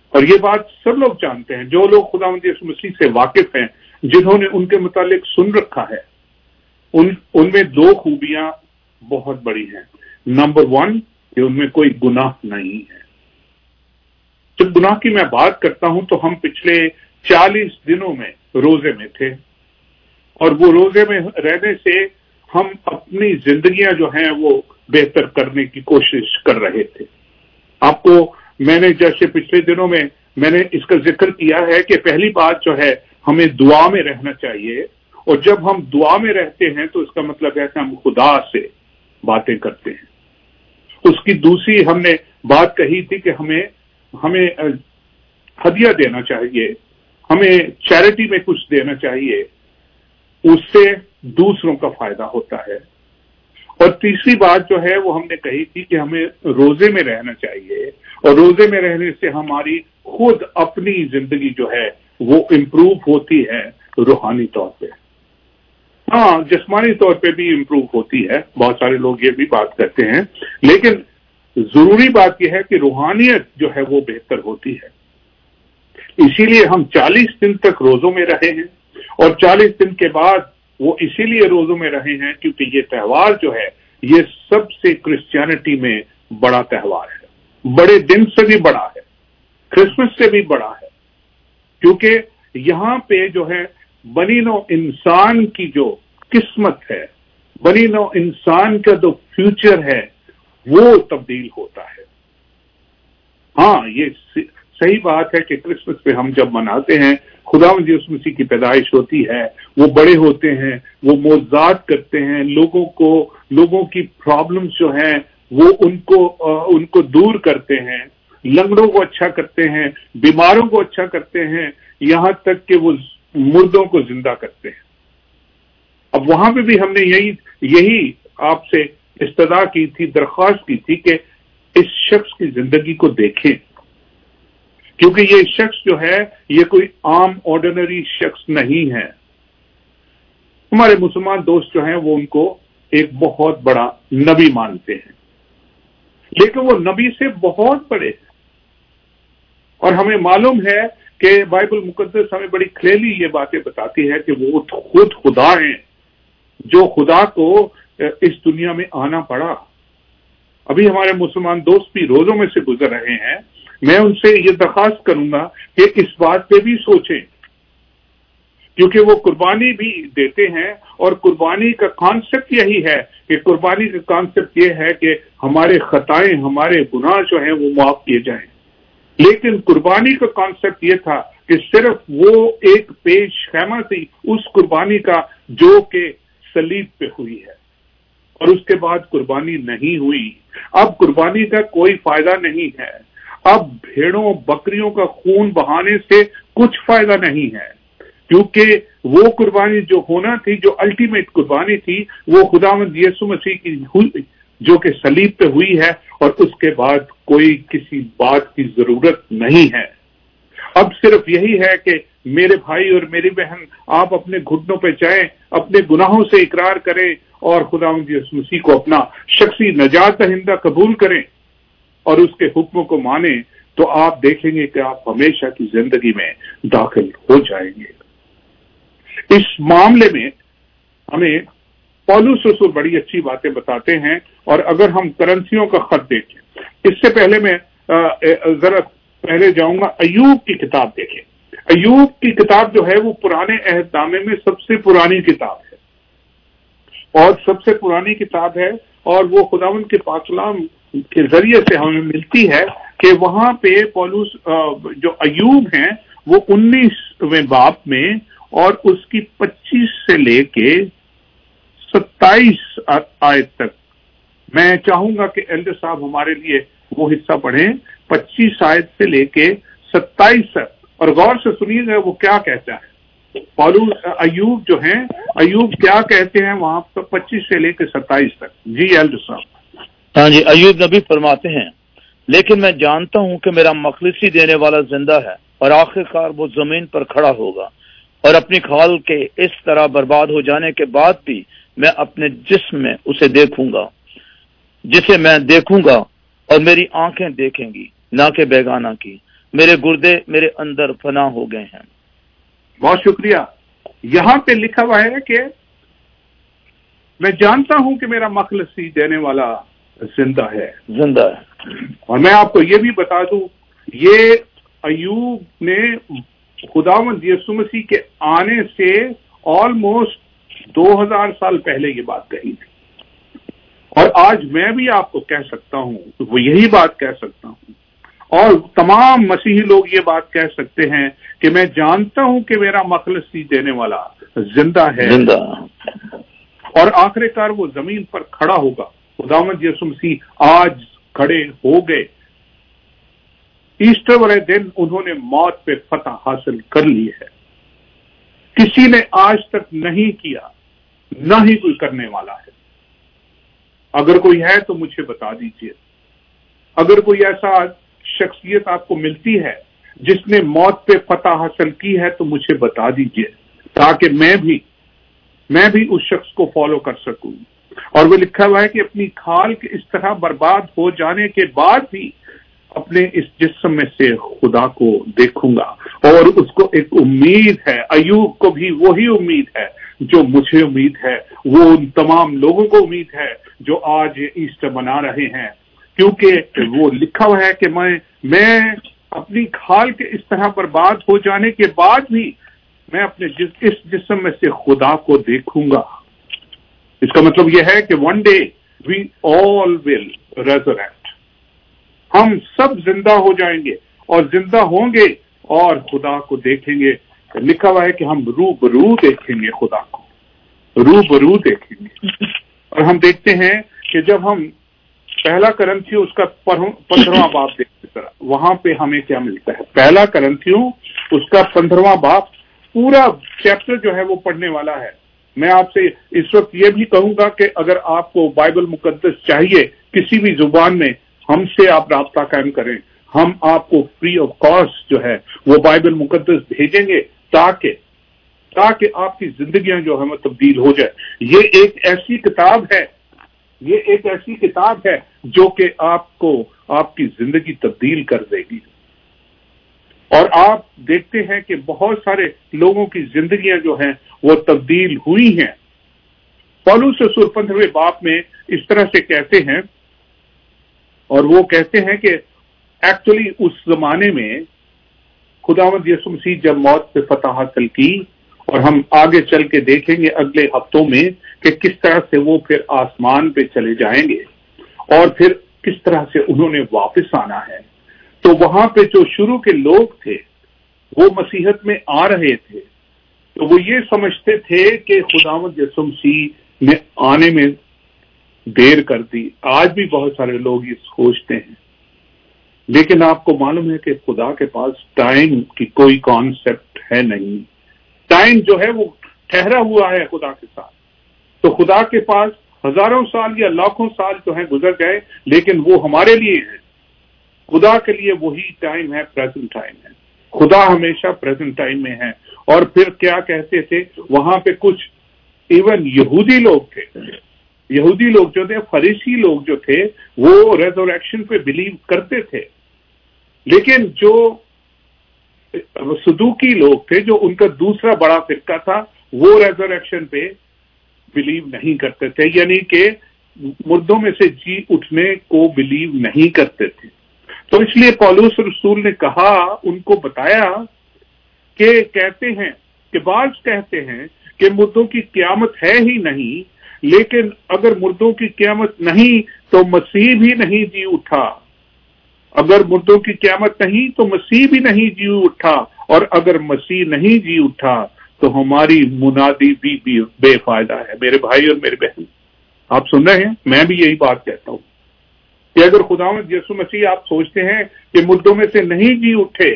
اور یہ بات سب لوگ جانتے ہیں، جو لوگ خداوند یسوع مسیح سے واقف ہیں، جنہوں نے ان کے متعلق سن رکھا ہے، ان ان میں دو خوبیاں بہت بڑی ہیں۔ نمبر ون، کہ ان میں کوئی گناہ نہیں ہے۔ جب گناہ کی میں بات کرتا ہوں تو ہم پچھلے چالیس دنوں میں روزے میں تھے، اور وہ روزے میں رہنے سے ہم اپنی زندگیاں جو ہیں وہ بہتر کرنے کی کوشش کر رہے تھے۔ آپ کو میں نے جیسے پچھلے دنوں میں میں نے اس کا ذکر کیا ہے کہ پہلی بات جو ہے ہمیں دعا میں رہنا چاہیے، اور جب ہم دعا میں رہتے ہیں تو اس کا مطلب ہے کہ ہم خدا سے باتیں کرتے ہیں۔ اس کی دوسری ہم نے بات کہی تھی کہ ہمیں ہمیں ہدیہ دینا چاہیے، ہمیں چیریٹی میں کچھ دینا چاہیے، اس سے دوسروں کا فائدہ ہوتا ہے۔ اور تیسری بات جو ہے وہ ہم نے کہی تھی کہ ہمیں روزے میں رہنا چاہیے، اور روزے میں رہنے سے ہماری خود اپنی زندگی جو ہے وہ امپروو ہوتی ہے روحانی طور پہ۔ ہاں، جسمانی طور پہ بھی امپروو ہوتی ہے، بہت سارے لوگ یہ بھی بات کرتے ہیں، لیکن ضروری بات یہ ہے کہ روحانیت جو ہے وہ بہتر ہوتی ہے۔ اسی لیے ہم چالیس دن تک روزوں میں رہے ہیں، اور چالیس دن کے بعد وہ اسی لیے روزوں میں رہے ہیں کیونکہ یہ تہوار جو ہے یہ سب سے کرسچینٹی میں بڑا تہوار ہے، بڑے دن سے بھی بڑا ہے، کرسمس سے بھی بڑا ہے، کیونکہ یہاں پہ جو ہے بنی نو انسان کی جو قسمت ہے، بنی نو انسان کا جو فیوچر ہے وہ تبدیل ہوتا ہے۔ ہاں، یہ صحیح بات ہے کہ کرسمس پہ ہم جب مناتے ہیں، خداوند یسوع مسیح کی پیدائش ہوتی ہے، وہ بڑے ہوتے ہیں، وہ معجزات کرتے ہیں، لوگوں کو لوگوں کی پرابلمز جو ہیں وہ ان کو ان کو دور کرتے ہیں، لنگڑوں کو اچھا کرتے ہیں، بیماروں کو اچھا کرتے ہیں، یہاں تک کہ وہ مردوں کو زندہ کرتے ہیں۔ اب وہاں پہ بھی ہم نے یہی یہی آپ سے استدعا کی تھی، درخواست کی تھی کہ اس شخص کی زندگی کو دیکھیں، کیونکہ یہ شخص جو ہے یہ کوئی عام آرڈینری شخص نہیں ہے۔ ہمارے مسلمان دوست جو ہیں وہ ان کو ایک بہت بڑا نبی مانتے ہیں، لیکن وہ نبی سے بہت بڑے ہیں، اور ہمیں معلوم ہے کہ بائبل مقدس ہمیں بڑی کلیئرلی یہ باتیں بتاتی ہے کہ وہ خود خدا ہیں، جو خدا کو اس دنیا میں آنا پڑا۔ ابھی ہمارے مسلمان دوست بھی روزوں میں سے گزر رہے ہیں، میں ان سے یہ درخواست کروں گا کہ اس بات پہ بھی سوچیں، کیونکہ وہ قربانی بھی دیتے ہیں، اور قربانی کا کانسیپٹ یہی ہے کہ قربانی کا کانسیپٹ یہ ہے کہ ہمارے خطائیں، ہمارے گناہ جو ہیں وہ معاف کیے جائیں، لیکن قربانی کا کانسیپٹ یہ تھا کہ صرف وہ ایک پیش خیمہ تھی اس قربانی کا جو کہ صلیب پہ ہوئی ہے، اور اس کے بعد قربانی نہیں ہوئی۔ اب قربانی کا کوئی فائدہ نہیں ہے، اب بھیڑوں بکریوں کا خون بہانے سے کچھ فائدہ نہیں ہے، کیونکہ وہ قربانی جو ہونا تھی، جو الٹیمیٹ قربانی تھی، وہ خداوند یسوع مسیح کی ہوئی جو کہ صلیب پہ ہوئی ہے، اور اس کے بعد کوئی کسی بات کی ضرورت نہیں ہے۔ اب صرف یہی ہے کہ میرے بھائی اور میری بہن، آپ اپنے گھٹنوں پہ جائیں، اپنے گناہوں سے اقرار کریں، اور خداوند یسوع مسیح کو اپنا شخصی نجات دہندہ قبول کریں اور اس کے حکموں کو مانیں، تو آپ دیکھیں گے کہ آپ ہمیشہ کی زندگی میں داخل ہو جائیں گے۔ اس معاملے میں ہمیں پولس رسول بڑی اچھی باتیں بتاتے ہیں، اور اگر ہم کرنسیوں کا خط دیکھیں، اس سے پہلے میں ذرا پہلے جاؤں گا، ایوب کی کتاب دیکھیں۔ ایوب کی کتاب جو ہے وہ پرانے عہد نامے میں سب سے پرانی کتاب ہے، اور سب سے پرانی کتاب ہے، اور وہ خداوند کے پاک کلام کے ذریعے سے ہمیں ملتی ہے کہ وہاں پہ پولس جو ایوب ہیں وہ انیسویں باب میں اور اس کی پچیس سے لے کے ستائیس آیت تک، میں چاہوں گا کہ ایلڈر صاحب ہمارے لیے وہ حصہ پڑھیں، پچیس آیت سے لے کے ستائیس تک، اور غور سے سنیے گا وہ کیا کہتا ہے۔ پولس ایوب جو ہیں، ایوب کیا کہتے ہیں وہاں پر پچیس سے لے کے ستائیس تک۔ جی ایلڈر صاحب۔ ہاں جی، ایوب نبی فرماتے ہیں، لیکن میں جانتا ہوں کہ میرا مخلصی دینے والا زندہ ہے، اور آخر کار وہ زمین پر کھڑا ہوگا، اور اپنی کھال کے اس طرح برباد ہو جانے کے بعد بھی میں اپنے جسم میں اسے دیکھوں گا، جسے میں دیکھوں گا اور میری آنکھیں دیکھیں گی، نہ کہ بیگانہ کی۔ मेरे गुर्दे मेरे अंदर फना हो गए हैं। बहुत शुक्रिया। यहाँ पे लिखा हुआ है कि मैं जानता हूं कि मेरा मखलसी देने वाला जिंदा है जिंदा है। और मैं आपको ये भी बता दूं, ये अयूब ने खुदावंद यीशु मसीह के आने से ऑलमोस्ट दो हज़ार साल पहले ये बात कही थी, और आज मैं भी आपको कह सकता हूं, वो यही बात कह सकता हूं, और तमाम मसीही लोग ये बात कह सकते हैं कि मैं जानता हूं कि मेरा मखलसी देने वाला जिंदा है जिंदा। और आखिरकार वो जमीन पर खड़ा होगा। खुदावंद यीशु मसीह आज खड़े हो गए। ईस्टर वाले दिन उन्होंने मौत पे फतह हासिल कर ली है। किसी ने आज तक नहीं किया, न ही कोई करने वाला है। अगर कोई है तो मुझे बता दीजिए। अगर कोई ऐसा शख्सियत आपको मिलती है जिसने मौत पे फतह हासिल की है तो मुझे बता दीजिए, ताकि मैं भी मैं भी उस शख्स को फॉलो कर सकूं। और वो लिखा हुआ है कि अपनी खाल के इस तरह बर्बाद हो जाने के बाद भी अपने इस जिस्म में से खुदा को देखूंगा। और उसको एक उम्मीद है, अयूब को भी वही उम्मीद है जो मुझे उम्मीद है, वो उन तमाम लोगों को उम्मीद है जो आज ईस्टर मना रहे हैं, क्योंकि वो लिखा हुआ है कि मैं मैं अपनी खाल के इस तरह बर्बाद हो जाने के बाद भी मैं अपने जिस, इस जिस्म में से खुदा को देखूंगा। इसका मतलब यह है कि one day we all will resurrect. हम सब जिंदा हो जाएंगे और जिंदा होंगे और खुदा को देखेंगे। लिखा हुआ है कि हम रूबरू देखेंगे, खुदा को रूबरू देखेंगे। और हम देखते हैं कि जब हम पहला करंथियों उसका पंद्रहवां बाप देखते तरह, वहां पे हमें क्या मिलता है। पहला करंथियों उसका पंद्रहवां बाप पूरा चैप्टर जो है वो पढ़ने वाला है। मैं आपसे इस वक्त ये भी कहूंगा कि अगर आपको बाइबल मुकद्दस चाहिए किसी भी जुबान में, हमसे आप राब्ता कायम करें। हम आपको फ्री ऑफ कॉस्ट जो है वो बाइबल मुकद्दस भेजेंगे, ताकि ताकि आपकी जिंदगियां जो है वो तब्दील हो जाए। ये एक ऐसी किताब है ये एक ऐसी किताब है जो कि आपको आपकी जिंदगी तब्दील कर देगी। और आप देखते हैं कि बहुत सारे लोगों की जिंदगियां जो हैं वो तब्दील हुई हैं। पौलुस रसूल पंद्रहवें बाप में इस तरह से कहते हैं, और वो कहते हैं कि एक्चुअली उस जमाने में खुदावंद यीशु मसीह जब मौत पे फतह हासिल की, और हम आगे चल के देखेंगे अगले हफ्तों में कि किस तरह से वो फिर आसमान पे चले जाएंगे और फिर किस तरह से उन्होंने वापस आना है। तो वहां पे जो शुरू के लोग थे वो मसीहत में आ रहे थे, तो वो ये समझते थे कि खुदावंद यीशु मसीह ने आने में देर कर दी। आज भी बहुत सारे लोग ये सोचते हैं, लेकिन आपको मालूम है कि खुदा के पास टाइम की कोई कॉन्सेप्ट है नहीं। टाइम जो है वो ठहरा हुआ है खुदा के साथ। तो खुदा के पास हजारों साल या लाखों साल जो है गुजर गए, लेकिन वो हमारे लिए है। खुदा के लिए वही टाइम है, प्रेजेंट टाइम है। खुदा हमेशा प्रेजेंट टाइम में है। और फिर क्या कहते थे वहां पे, कुछ इवन यहूदी लोग थे, यहूदी लोग जो थे, फरीसी लोग जो थे, वो रेजरेक्शन पे बिलीव करते थे, लेकिन जो सदूकी लोग थे, जो उनका दूसरा बड़ा फिरका था, वो रेजरेक्शन पे बिलीव नहीं करते थे, यानी कि मुर्दों में से जी उठने को बिलीव नहीं करते थे। तो इसलिए पौलुस रसूल ने कहा, उनको बताया कि कहते हैं कि बाज कहते हैं कि मुर्दों की क़यामत है ही नहीं, लेकिन अगर मुर्दों की क़यामत नहीं तो मसीह भी नहीं जी उठा। अगर मुर्दों की क़यामत नहीं तो मसीह भी नहीं जी उठा, और अगर मसीह नहीं जी उठा तो हमारी मुनादी भी, भी बेफायदा है। मेरे भाई और मेरे बहन, आप सुन रहे हैं, मैं भी यही बात कहता हूं कि अगर खुदावंद यीशु मसीह आप सोचते हैं कि मुर्दों में से नहीं जी उठे,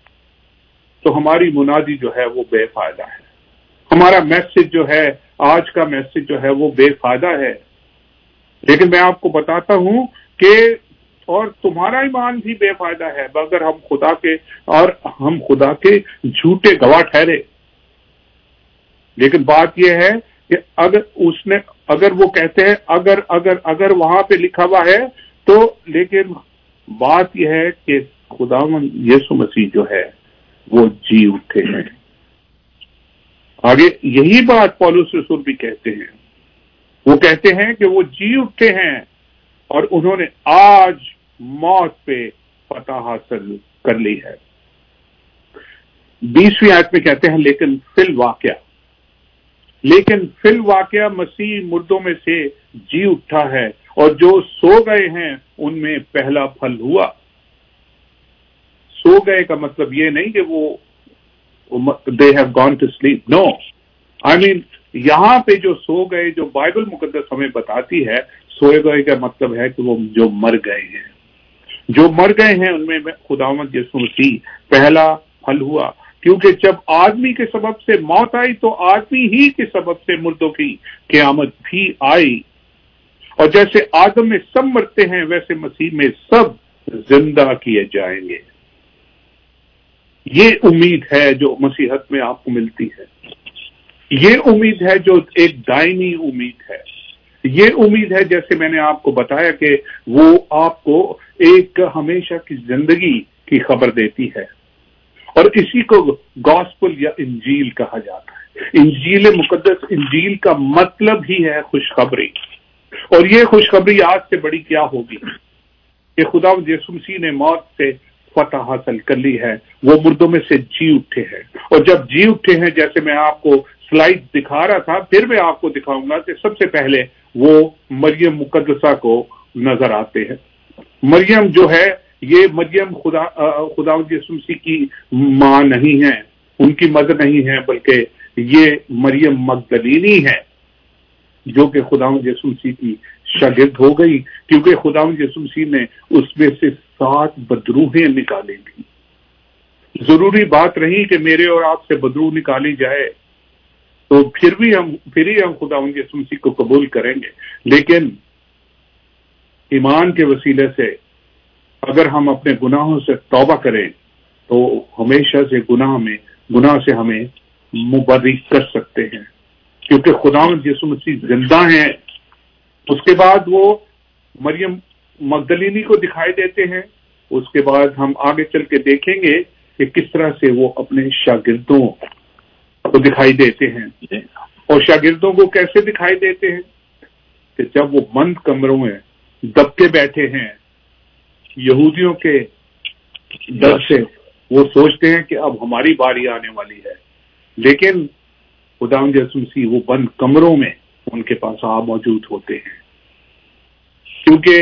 तो हमारी मुनादी जो है वो बेफायदा है। हमारा मैसेज जो है, आज का मैसेज जो है वो बेफायदा है। लेकिन मैं आपको बताता हूं कि और तुम्हारा ईमान भी बेफायदा है अगर हम खुदा के और हम खुदा के झूठे गवाह ठहरे। लेकिन बात यह है कि अगर उसने अगर वो कहते हैं अगर अगर अगर वहां पे लिखा हुआ है तो, लेकिन बात यह है कि खुदावन यीशु मसीह जो है वो जी उठे हैं। आगे यही बात पौलुस रसूल भी कहते हैं, वो कहते हैं कि वो जी उठे हैं और उन्होंने आज मौत पे फतह हासिल कर ली है। बीसवीं आयत में कहते हैं, लेकिन फिल वाकया लेकिन फिल वाकया मसीह मुर्दों में से जी उठा है और जो सो गए हैं उनमें पहला फल हुआ। सो गए का मतलब ये नहीं कि वो they have gone to sleep, no, I mean यहां पे जो सो गए, जो बाइबल मुकद्दस हमें बताती है, सोए गए का मतलब है कि वो जो मर गए हैं, जो मर गए हैं उनमें खुदावंद यीशु मसीह पहला फल हुआ। क्योंकि जब आदमी के सबब से मौत आई तो आदमी ही के सबब से मुर्दों की क़यामत भी आई, और जैसे आदम में सब मरते हैं वैसे मसीह में सब जिंदा किए जाएंगे। ये उम्मीद है जो मसीहत में आपको मिलती है, ये उम्मीद है जो एक दायमी उम्मीद है। ये उम्मीद है, जैसे मैंने आपको बताया, कि वो आपको एक हमेशा की जिंदगी की खबर देती है, और इसी को गॉस्पल या इंजील कहा जाता है। इंजील मुकद्दस, इंजील का मतलब ही है खुशखबरी, और ये खुशखबरी आज से बड़ी क्या होगी कि खुदावंद यीशु मसीह ने मौत से फतह हासिल कर ली है, वो मुर्दों में से जी उठे हैं, और जब जी उठे हैं, जैसे मैं आपको स्लाइड दिखा रहा था, फिर मैं आपको दिखाऊंगा कि सबसे पहले वो मरियम मुकद्दसा को नजर आते हैं। मरियम जो है, ये मरियम खुदा खुदावंद यीशु मसीह की मां नहीं है, उनकी मदर नहीं है, बल्कि ये मरियम मगदलीनी है, जो कि खुदावंद यीशु मसीह की शागिर्द हो गई, क्योंकि खुदावंद यीशु मसीह ने उसमें से सात बदरूहें निकाली थी। जरूरी बात रही कि मेरे और आपसे बदरूह निकाली जाए तो फिर भी हम फिर ही हम खुदावंद यीशु मसीह को कबूल करेंगे, लेकिन ईमान के वसीले से अगर हम अपने गुनाहों से तौबा करें तो हमेशा से गुनाह में गुनाह से हमें मुबर्री कर सकते हैं, क्योंकि खुदावंद यीशु मसीह जिंदा हैं। उसके बाद वो मरियम मगदलीनी को दिखाई देते हैं। उसके बाद हम आगे चल के देखेंगे कि किस तरह से वो अपने शागिर्दों को दिखाई देते हैं, और शागिर्दों को कैसे दिखाई देते हैं कि जब वो बंद कमरों में दबके बैठे हैं, यहूदियों के डर से वो सोचते हैं कि अब हमारी बारी आने वाली है, लेकिन खुदावंद यीशु मसीह वो बंद कमरों में उनके पास आ मौजूद होते हैं। क्योंकि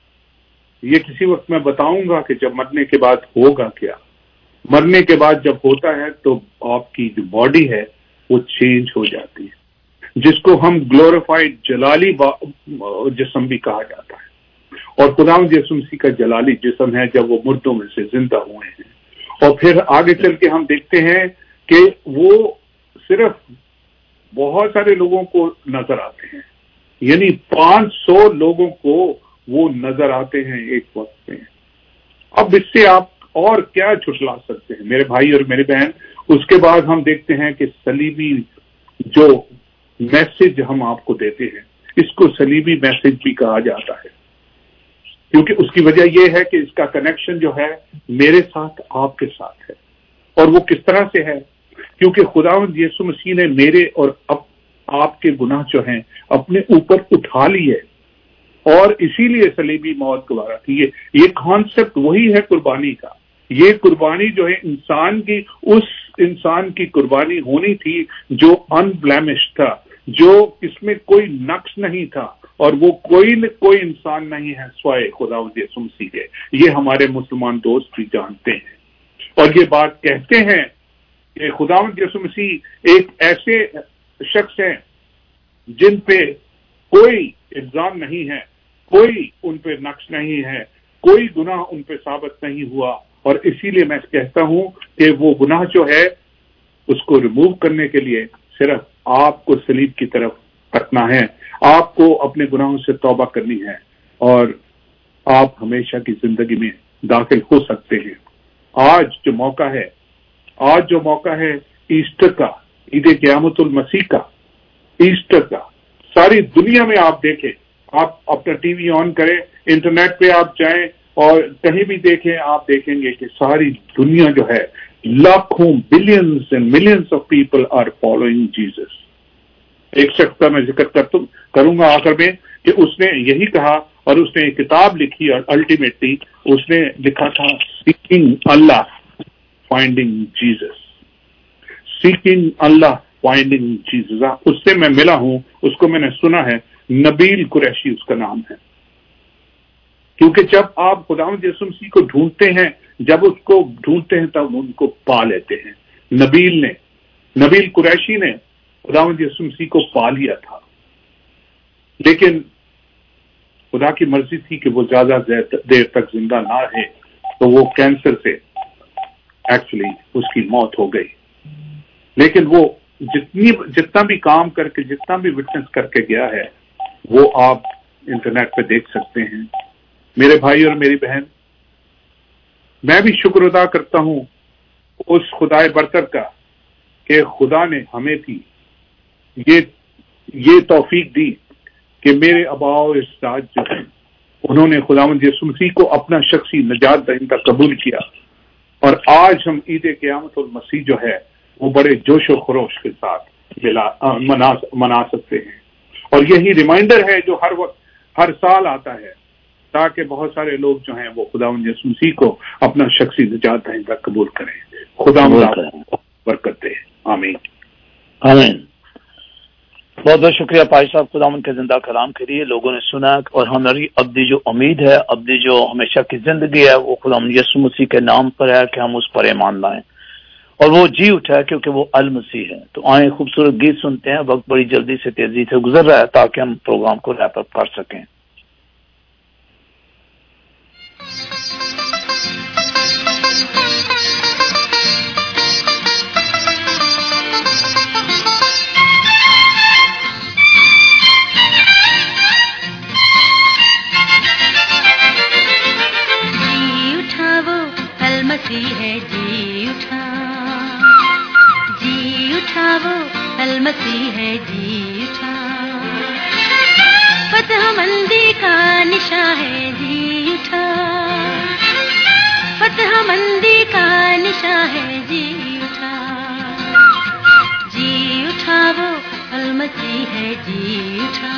ये किसी वक्त मैं बताऊंगा कि जब मरने के बाद होगा क्या। मरने के बाद जब होता है तो आपकी जो बॉडी है वो चेंज हो जाती है, जिसको हम ग्लोरीफाइड जलाली जिस्म भी कहा जाता है, और खुदावंद यीशु मसीह का जलाली जिस्म है जब वो मुर्दों में से जिंदा हुए हैं। और फिर आगे चल के हम देखते हैं कि वो सिर्फ बहुत सारे लोगों को नजर आते हैं, यानी पांच सौ लोगों को वो नजर आते हैं एक वक्त में। अब इससे आप और क्या छुटला सकते हैं मेरे भाई और मेरे बहन। उसके बाद हम देखते हैं कि सलीबी जो मैसेज हम आपको देते हैं, इसको सलीबी मैसेज भी कहा जाता है, क्योंकि उसकी वजह यह है कि इसका कनेक्शन जो है मेरे साथ आपके साथ है। और वो किस तरह से है, क्योंकि खुदावंद यीशु मसीह ने मेरे और अब आपके गुनाह जो हैं अपने ऊपर उठा लिए, और इसीलिए सलीबी मौत गवारा थी। ये ये कॉन्सेप्ट वही है कुर्बानी का। ये कुर्बानी जो है इंसान की, उस इंसान की कुर्बानी होनी थी जो अनब्लेमिश था, जो इसमें कोई नक्श नहीं था, और वो कोई न कोई इंसान नहीं है स्वाय खुदावंद यीशु मसीह के। ये हमारे मुसलमान दोस्त भी जानते हैं और ये बात कहते हैं कि खुदावंद यीशु मसीह एक ऐसे शख्स हैं जिन पे कोई इल्जाम नहीं है, कोई उन पे नक्श नहीं है, कोई गुनाह उन पे साबित नहीं हुआ, और इसीलिए मैं कहता हूं कि वो गुनाह जो है उसको रिमूव करने के लिए सिर्फ आपको सलीब की तरफ करना है, आपको अपने गुनाहों से तौबा करनी है, और आप हमेशा की जिंदगी में दाखिल हो सकते हैं। आज जो मौका है, आज जो मौका है ईस्टर का, ईद क़यामतुल मसीह का, ईस्टर का, सारी दुनिया में आप देखें, आप अपना टीवी ऑन करें, इंटरनेट पे आप जाएं, اور کہیں بھی دیکھیں آپ دیکھیں گے کہ ساری دنیا جو ہے لاکھوں billions and millions of people are following Jesus. ایک شخص کا میں ذکر کروں گا آخر میں کہ اس نے یہی کہا اور اس نے ایک کتاب لکھی اور الٹیمیٹلی اس نے لکھا تھا seeking Allah finding Jesus. Seeking Allah finding Jesus. اس سے میں ملا ہوں, اس کو میں نے سنا ہے, نبیل قریشی اس کا نام ہے. کیونکہ جب آپ خداوند یسوع مسیح کو ڈھونڈتے ہیں, جب اس کو ڈھونڈتے ہیں تب ان کو پا لیتے ہیں. نبیل نے نبیل قریشی نے خداوند یسوع مسیح کو پا لیا تھا, لیکن خدا کی مرضی تھی کہ وہ زیادہ دیر تک زندہ نہ رہے, تو وہ کینسر سے ایکچولی اس کی موت ہو گئی. لیکن وہ جتنی جتنا بھی کام کر کے, جتنا بھی وٹنس کر کے گیا ہے, وہ آپ انٹرنیٹ پہ دیکھ سکتے ہیں. میرے بھائی اور میری بہن, میں بھی شکر ادا کرتا ہوں اس خدائے برتر کا کہ خدا نے ہمیں بھی یہ یہ توفیق دی کہ میرے آباء و اجداد جو ہیں انہوں نے خداوند یسوع مسیح کو اپنا شخصی نجات دہندہ قبول کیا, اور آج ہم عید قیامت المسیح جو ہے وہ بڑے جوش و خروش کے ساتھ منا, منا سکتے ہیں. اور یہی ریمائنڈر ہے جو ہر وقت ہر سال آتا ہے, تاکہ بہت سارے لوگ جو ہیں وہ خداوند یسوع مسیح کو اپنا شخصی نجات دہندہ قبول کریں. خدا برکت دے. آمین آمین. بہت بہت شکریہ پائی صاحب خداوند کے زندہ کلام کے لیے. لوگوں نے سنا اور ہماری ابدی جو امید ہے, ابدی جو ہمیشہ کی زندگی ہے, وہ خداوند یسوع مسیح کے نام پر ہے کہ ہم اس پر ایمان لائیں, اور وہ جی اٹھا ہے کیونکہ وہ المسیح ہے. تو آئیں خوبصورت گیت سنتے ہیں. وقت بڑی جلدی سے تیزی سے گزر رہا ہے تاکہ ہم پروگرام کو ریپ اپ کر سکیں. المسیح ہے جی اٹھا, جی اٹھا وہ المسیح ہے جی اٹھا, فتح مندی کا نشاں ہے جی اٹھا, فتح مندی کا نشاں ہے جی اٹھا, جی اٹھا وہ المسیح ہے جی اٹھا,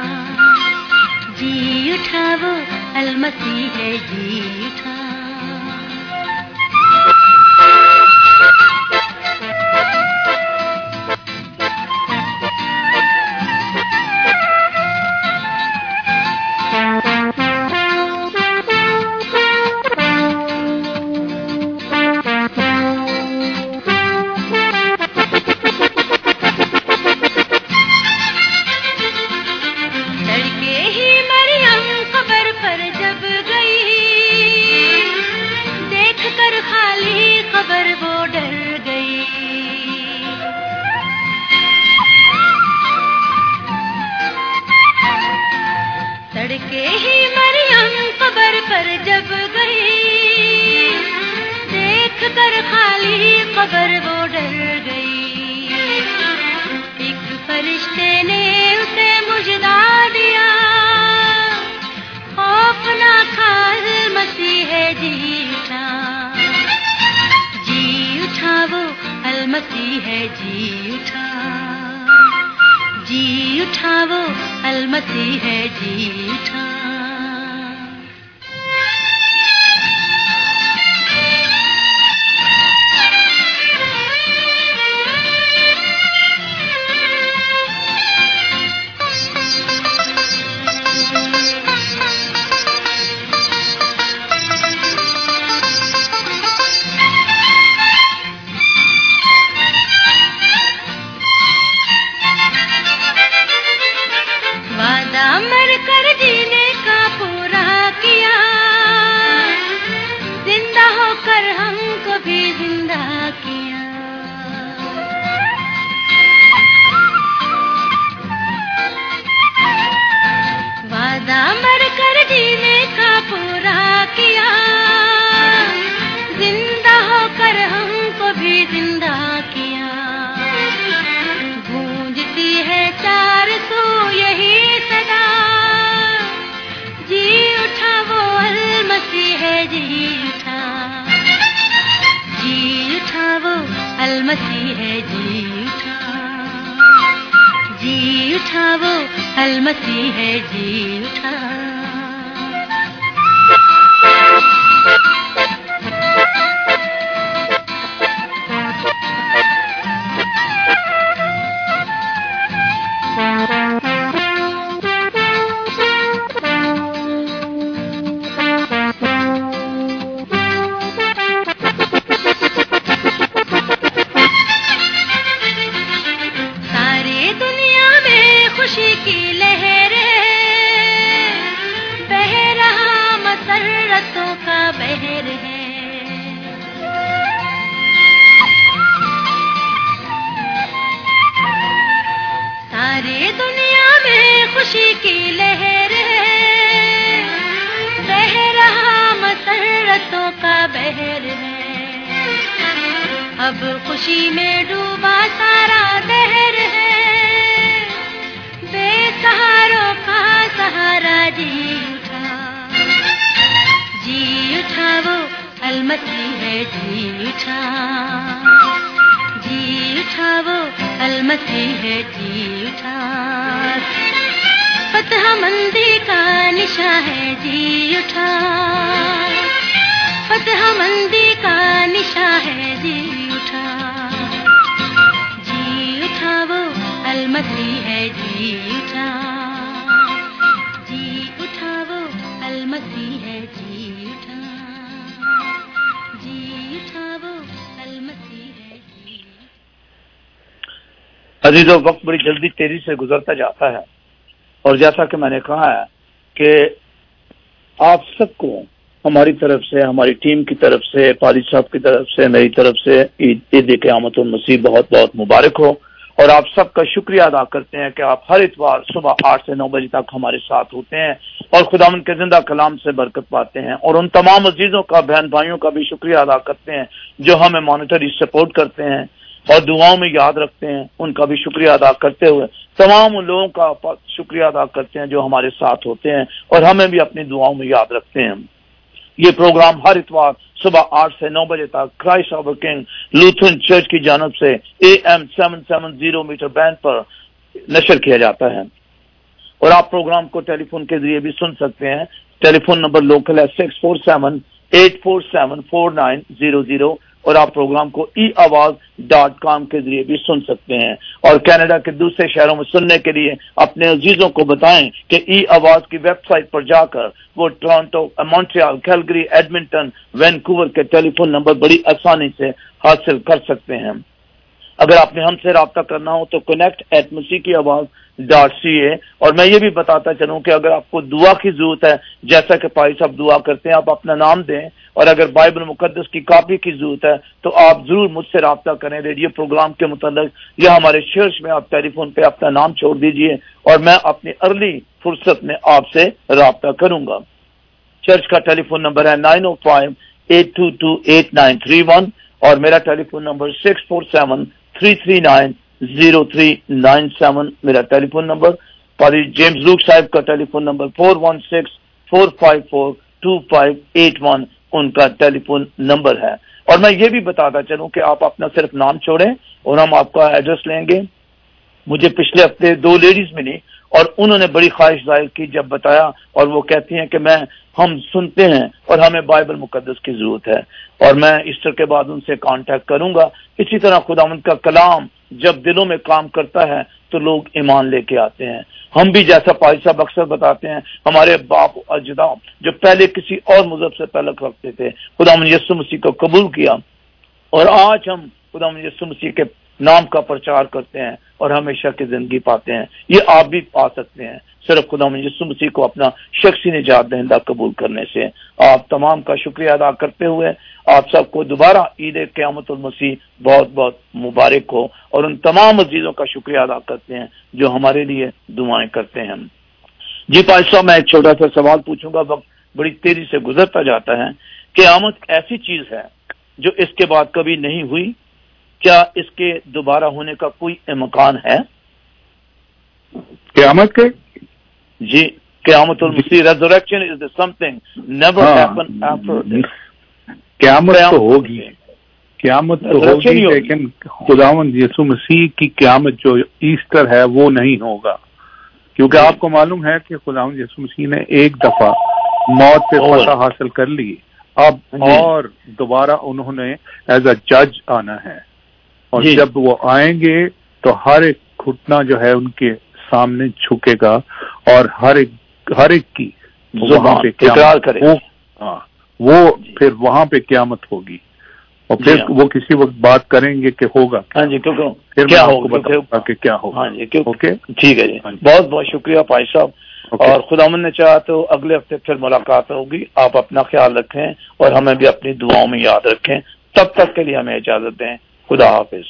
جی اٹھا وہ المسیح ہے جی اٹھا. مر کر جینے है जी उठा, जी उठा वो अलमसीह है जी उठा, जी उठा वो अलमसीह है जी उठा। अब खुशी में डूबा सारा दहर है, बेसहारों का सहारा जी उठा, जी उठा वो अलमसीह है जी उठा, जी उठा वो अलमसीह है जी उठा। फतह मंदी का निशा है जी उठा, फतह मंदी का निशा है जी उठा, जी उठा वो अलमसीह है जी उठा, जी उठा वो अलमसीह है जी उठा, जी उठा वो अलमसीह है जी। अजीजों, वक्त बड़ी जल्दी तेजी से गुजरता जाता है और जैसा कि मैंने कहा है कि आप सबको हमारी तरफ से, हमारी टीम की तरफ से, पाली साहब की तरफ से, मेरी तरफ से ईद क़यामतुल मसीह बहुत बहुत मुबारक हो। और आप सबका शुक्रिया अदा करते हैं कि आप हर इतवार सुबह आठ से नौ बजे तक हमारे साथ होते हैं और खुदावंद के जिंदा कलाम से बरकत पाते हैं। और उन तमाम अजीजों का, बहन भाइयों का भी शुक्रिया अदा करते हैं जो हमें मॉनिटरी सपोर्ट करते हैं और दुआओं में याद रखते हैं। उनका भी शुक्रिया अदा करते हुए तमाम उन लोगों का शुक्रिया अदा करते हैं जो हमारे साथ होते हैं और हमें भी अपनी दुआओं में याद रखते हैं। ये प्रोग्राम हर इतवार सुबह आठ से नौ बजे तक Christ our King Lutheran church की जानब से A M seven seven zero meter band पर नशर किया जाता है। और आप प्रोग्राम को टेलीफोन के जरिए भी सुन सकते हैं। टेलीफोन नंबर लोकल है six four seven eight four seven four nine zero zero और आप प्रोग्राम को ई आवाज डॉट कॉम के जरिए भी सुन सकते हैं। और कनाडा के दूसरे शहरों में सुनने के लिए अपने अजीजों को बताएं कि ई आवाज की वेबसाइट पर जाकर वो Toronto, Montreal, Calgary, Edmonton, Vancouver के टेलीफोन नंबर बड़ी आसानी से हासिल कर सकते हैं। अगर आपने हमसे रब्ता करना हो तो कनेक्ट एट मसीह की आवाज डॉट सी ए। और मैं ये भी बताता चलूं कि अगर आपको दुआ की जरूरत है, जैसा कि भाई साहब दुआ करते हैं, आप अपना नाम दें। और अगर बाइबल मुकद्दस की कॉपी की जरूरत है तो आप जरूर मुझसे रब्ता करें रेडियो प्रोग्राम के मुतालिक या हमारे चर्च में आप टेलीफोन पे अपना नाम छोड़ दीजिए और मैं अपनी अर्ली फुर्सत में आपसे रब्ता करूंगा। चर्च का टेलीफोन नंबर है nine O five eight two two eight nine three one और मेरा telephone number six four seven three three nine zero three nine seven मेरा टेलीफोन नंबर। पादरी जेम्स लूक साहब का telephone number four one six four five four two five eight one उनका telephone number है। और मैं ये भी बताता चलूं कि आप अपना सिर्फ नाम छोड़ें और हम आपका एड्रेस लेंगे। मुझे पिछले हफ्ते दो लेडीज मिली और उन्होंने बड़ी ख्वाहिश जाहिर की जब बताया, और वो कहती हैं कि मैं हम सुनते हैं और हमें बाइबल मुकद्दस की जरूरत है और मैं ईस्टर के बाद उनसे कांटेक्ट करूंगा। इसी तरह खुदावंद का कलाम जब दिलों में काम करता है तो लोग ईमान लेके आते हैं। हम भी जैसा पाई साहब अक्सर बताते हैं, हमारे बाप अजदा जो पहले किसी और मजहब से ताल्लुक रखते थे, खुदावंद यीशु मसीह को कबूल किया और आज हम खुदावंद यीशु मसीह के नाम का प्रचार करते हैं और हमेशा की जिंदगी पाते हैं। ये आप भी पा सकते हैं सिर्फ खुदावंद यीशु मसीह को अपना शख्सी निजात दहिंदा कबूल करने से। आप तमाम का शुक्रिया अदा करते हुए आप सबको दोबारा ईद क़यामतुल मसीह बहुत बहुत मुबारक हो और उन तमाम अजीजों का शुक्रिया अदा करते हैं जो हमारे लिए दुआएं करते हैं। जी भाई साहब, मैं एक छोटा सा सवाल पूछूंगा, वक्त बड़ी तेजी से गुजरता जाता है। क़यामत ऐसी चीज है जो इसके बाद कभी नहीं हुई, क्या इसके दोबारा होने का कोई इम्कान है? क़यामत के जी, क़यामतुल मसीह, resurrection is the something never happen after this. क़यामत तो होगी, क़यामत तो होगी, लेकिन खुदावंद यीशु मसीह की क़यामत जो ईस्टर है वो नहीं होगा, क्योंकि आपको मालूम है कि खुदावंद यीशु मसीह ने एक दफा मौत पे फतह हासिल कर ली, अब और दोबारा उन्होंने एज अ जज आना है, और जब वो आएंगे तो हर एक घुटना जो है उनके सामने झुकेगा और हर एक हर एक की वहां पे इकरार करेगा। वो, हाँ, वो फिर वहां पे क़यामत होगी, और फिर वो किसी वक्त बात करेंगे कि होगा हाँ जी, क्योंकि फिर क्या होगा बताऊंगा कि क्या होगा। हाँ जी, ओके, ठीक है जी, बहुत बहुत शुक्रिया भाई साहब, और खुदावंद ने चाहा तो अगले हफ्ते फिर मुलाकात होगी। आप अपना ख्याल रखें और हमें भी अपनी दुआओं में याद रखें। तब तक के लिए हमें इजाजत दें। खुदा हाफिज।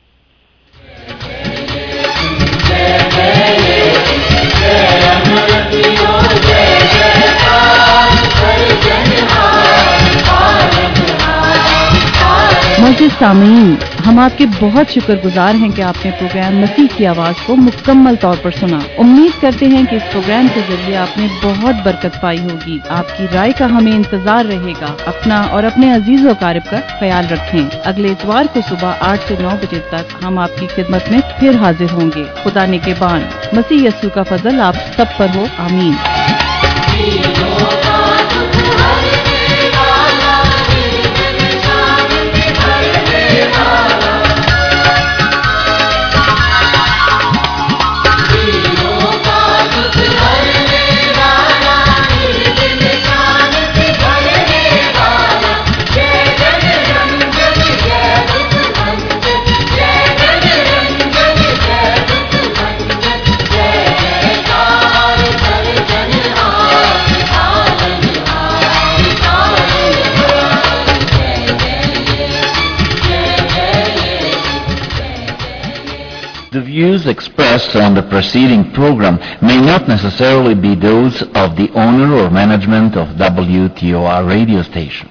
मोअज़्ज़िज़ सामीन, हम आपके बहुत शुक्रगुजार हैं कि आपने प्रोग्राम मसीह की आवाज़ को मुकम्मल तौर पर सुना। उम्मीद करते हैं कि इस प्रोग्राम के जरिए आपने बहुत बरकत पाई होगी। आपकी राय का हमें इंतजार रहेगा। अपना और अपने अजीज व क़ारिब का ख्याल रखें। अगले इतवार को सुबह आठ से नौ बजे तक हम आपकी खिदमत में फिर हाजिर होंगे। खुदा ने के बान, मसीह यस्सु का फजल आप सब पर हो। आमीन। The views expressed on the preceding program may not necessarily be those of the owner or management of W T O R radio station.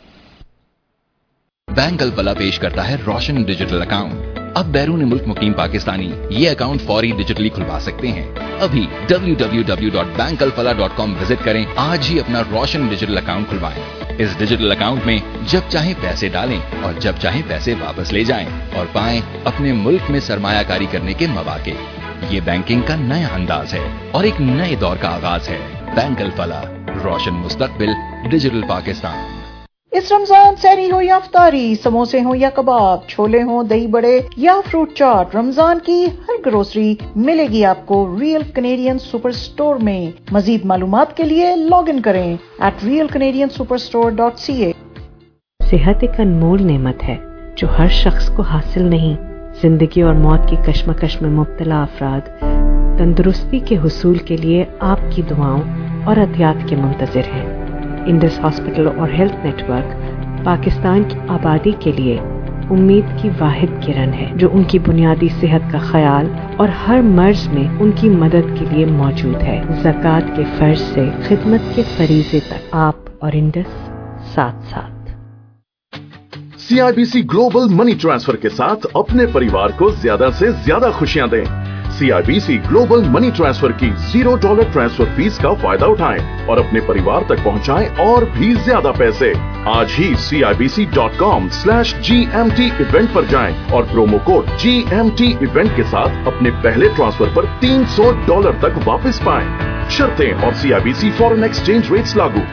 Bank Alfalah पेश करता है रोशन डिजिटल अकाउंट। अब बैरून मुल्क मुकीम पाकिस्तानी ये अकाउंट फौरी डिजिटली खुलवा सकते हैं। अभी W W W dot bank Al Falah dot com visit करें। आज ही अपना रोशन डिजिटल अकाउंट खुलवाएं। इस डिजिटल अकाउंट में जब चाहे पैसे डालें और जब चाहे पैसे वापस ले जाएं और पाएं अपने मुल्क में सरमायाकारी करने के मौके। ये बैंकिंग का नया अंदाज है और एक नए दौर का आगाज है। बैंक अल फलाह, रोशन मुस्तकबिल, डिजिटल पाकिस्तान। इस रमजान सहरी हो या अफ्तारी, समोसे हो या कबाब, छोले हो, दही बड़े या फ्रूट चाट, रमजान की हर ग्रोसरी मिलेगी आपको रियल कैनेडियन सुपर स्टोर में। मजीद मालूमात के लिए लॉग इन करें at real Canadian superstore dot C A. सेहत एक अनमोल नेमत है जो हर शख्स को हासिल नहीं। जिंदगी और मौत की कश्मकश में मुब्तला अफराद तंदुरुस्ती के हुसूल के लिए आपकी दुआओं और एहतियात के मुंतज़िर हैं। इंडस हॉस्पिटल और हेल्थ नेटवर्क पाकिस्तान की आबादी के लिए उम्मीद की वाहिद किरण है, जो उनकी बुनियादी सेहत का ख्याल और हर मर्ज में उनकी मदद के लिए मौजूद है। ज़कात के फर्ज से खिदमत के फरीज़े तक आप और इंडस साथ साथ। सीआईबीसी ग्लोबल मनी ट्रांसफर के साथ अपने परिवार को ज्यादा से ज्यादा खुशियां दें। सीआईबीसी ग्लोबल मनी ट्रांसफर की जीरो डॉलर ट्रांसफर फीस का फायदा उठाएं और अपने परिवार तक पहुंचाएं और भी ज्यादा पैसे। आज ही C I B C dot com slash G M T event पर जाएं और promo code G M T event के साथ अपने पहले ट्रांसफर पर तीन सौ डॉलर तक वापस पाएं। शर्तें और सीआईबीसी फॉरेन एक्सचेंज रेट्स लागू।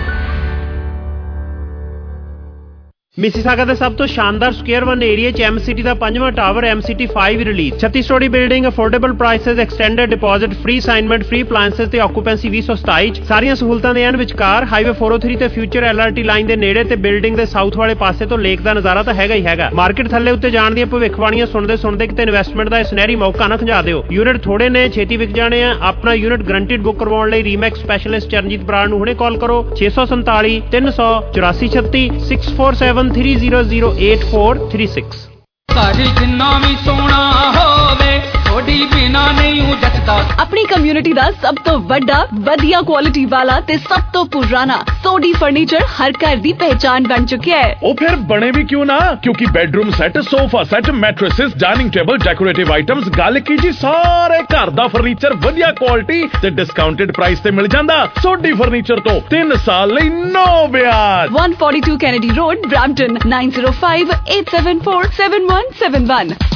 मिसिसागा ਦੇ ਸਭ ਤੋਂ ਸ਼ਾਨਦਾਰ ਸਕੁਅਰ ਵਨ ਏਰੀਆ ਚ ਐਮ ਸਿਟੀ ਦਾ ਪੰਜਵਾਂ tower M city five release ਛੱਤੀ storey building affordable prices extended deposit free assignment free appliances ਤੇ ਆਕੂਪੈਂਸੀ ਵੀਹ ਸੌ ਸਤਾਈ ਚ ਸਾਰੀਆਂ ਸਹੂਲਤਾਂ ਦੇ ਐਨ ਵਿਚਕਾਰ ਹਾਈਵੇ ਚਾਰ ਸੌ ਤਿੰਨ ਤੇ future L R T line ਦੇ ਨੇੜੇ ਤੇ ਬਿਲਡਿੰਗ ਦੇ ਸਾਊਥ ਵਾਲੇ ਪਾਸੇ ਤੋਂ ਲੇਕ ਦਾ ਨਜ਼ਾਰਾ ਤਾਂ ਹੈਗਾ ਹੀ ਹੈਗਾ। ਮਾਰਕੀਟ ਥੱਲੇ ਉੱਤੇ ਜਾਣ ਦੀਆਂ ਭਵਿੱਖਬਾਣੀਆਂ ਸੁਣਦੇ ਸੁਣਦੇ ਕਿਤੇ ਇਨਵੈਸਟਮੈਂਟ ਦਾ ਸੁਨਹਿਰੀ ਮੌਕਾ ਨਾ ਖੰਜਾ ਦਿਓ। ਯੂਨਿਟ ਥੋੜੇ ਨੇ, ਛੇਤੀ ਵਿਕ ਜਾਣੇ ਆ। ਆਪਣਾ ਯੂਨਿਟ ਗਰੰਟਿਡ ਬੁੱਕ ਕਰਵਾਉਣ ਲਈ ਰੀਮੈਕਸ ਸਪੈਸ਼ਲਿਸਟ ਚਰਨਜੀਤ ਬਰਾੜ ਨੂੰ ਹੁਣੇ ਕਾਲ ਕਰੋ ਛੇ ਸੌ ਸੰਤਾਲੀ ਤਿੰਨ ਸੌ ਚੁਰਾਸੀ ਛੱਤੀ six four seven three zero zero eight four three six। ਘਰ ਜਿੰਨਾ ਵੀ ਸੋਹਣਾ ਹੋਵੇ ਸੋਡੀ ਬਿਨਾ ਨਹੀਂ ਹੂੰ ਜੱਚਦਾ। ਆਪਣੀ ਕਮਿਊਨਿਟੀ ਦਾ ਸਭ ਤੋਂ ਵੱਡਾ ਵਧੀਆ ਕੁਆਲਿਟੀ ਵਾਲਾ ਤੇ ਸਭ ਤੋਂ ਪੁਰਾਣਾ ਸੋਡੀ ਫਰਨੀਚਰ ਹਰ ਘਰ ਦੀ ਪਹਿਚਾਨ ਬਣ ਚੁੱਕਿਆ ਹੈ। ਉਹ ਫਿਰ ਬਣੇ ਵੀ ਕਿਉਂ ਨਾ, ਕਿਉਂਕਿ bedroom set, sofa set, mattresses, dining table, decorative items, ਗੱਲ ਕੀ ਜੀ ਸਾਰੇ ਘਰ ਦਾ ਫਰਨੀਚਰ ਵਧੀਆ ਕੁਆਲਿਟੀ ਤੇ ਡਿਸਕਾਊਂਟਡ ਪ੍ਰਾਈਸ ਤੇ ਮਿਲ ਜਾਂਦਾ। ਸੋਡੀ ਫਰਨੀਚਰ ਤੋਂ ਤਿੰਨ ਸਾਲ ਲਈ ਨੋ ਵਿਆਜ। one forty-two Kennedy Road, Brampton, nine zero five eight seven four seven one seven one।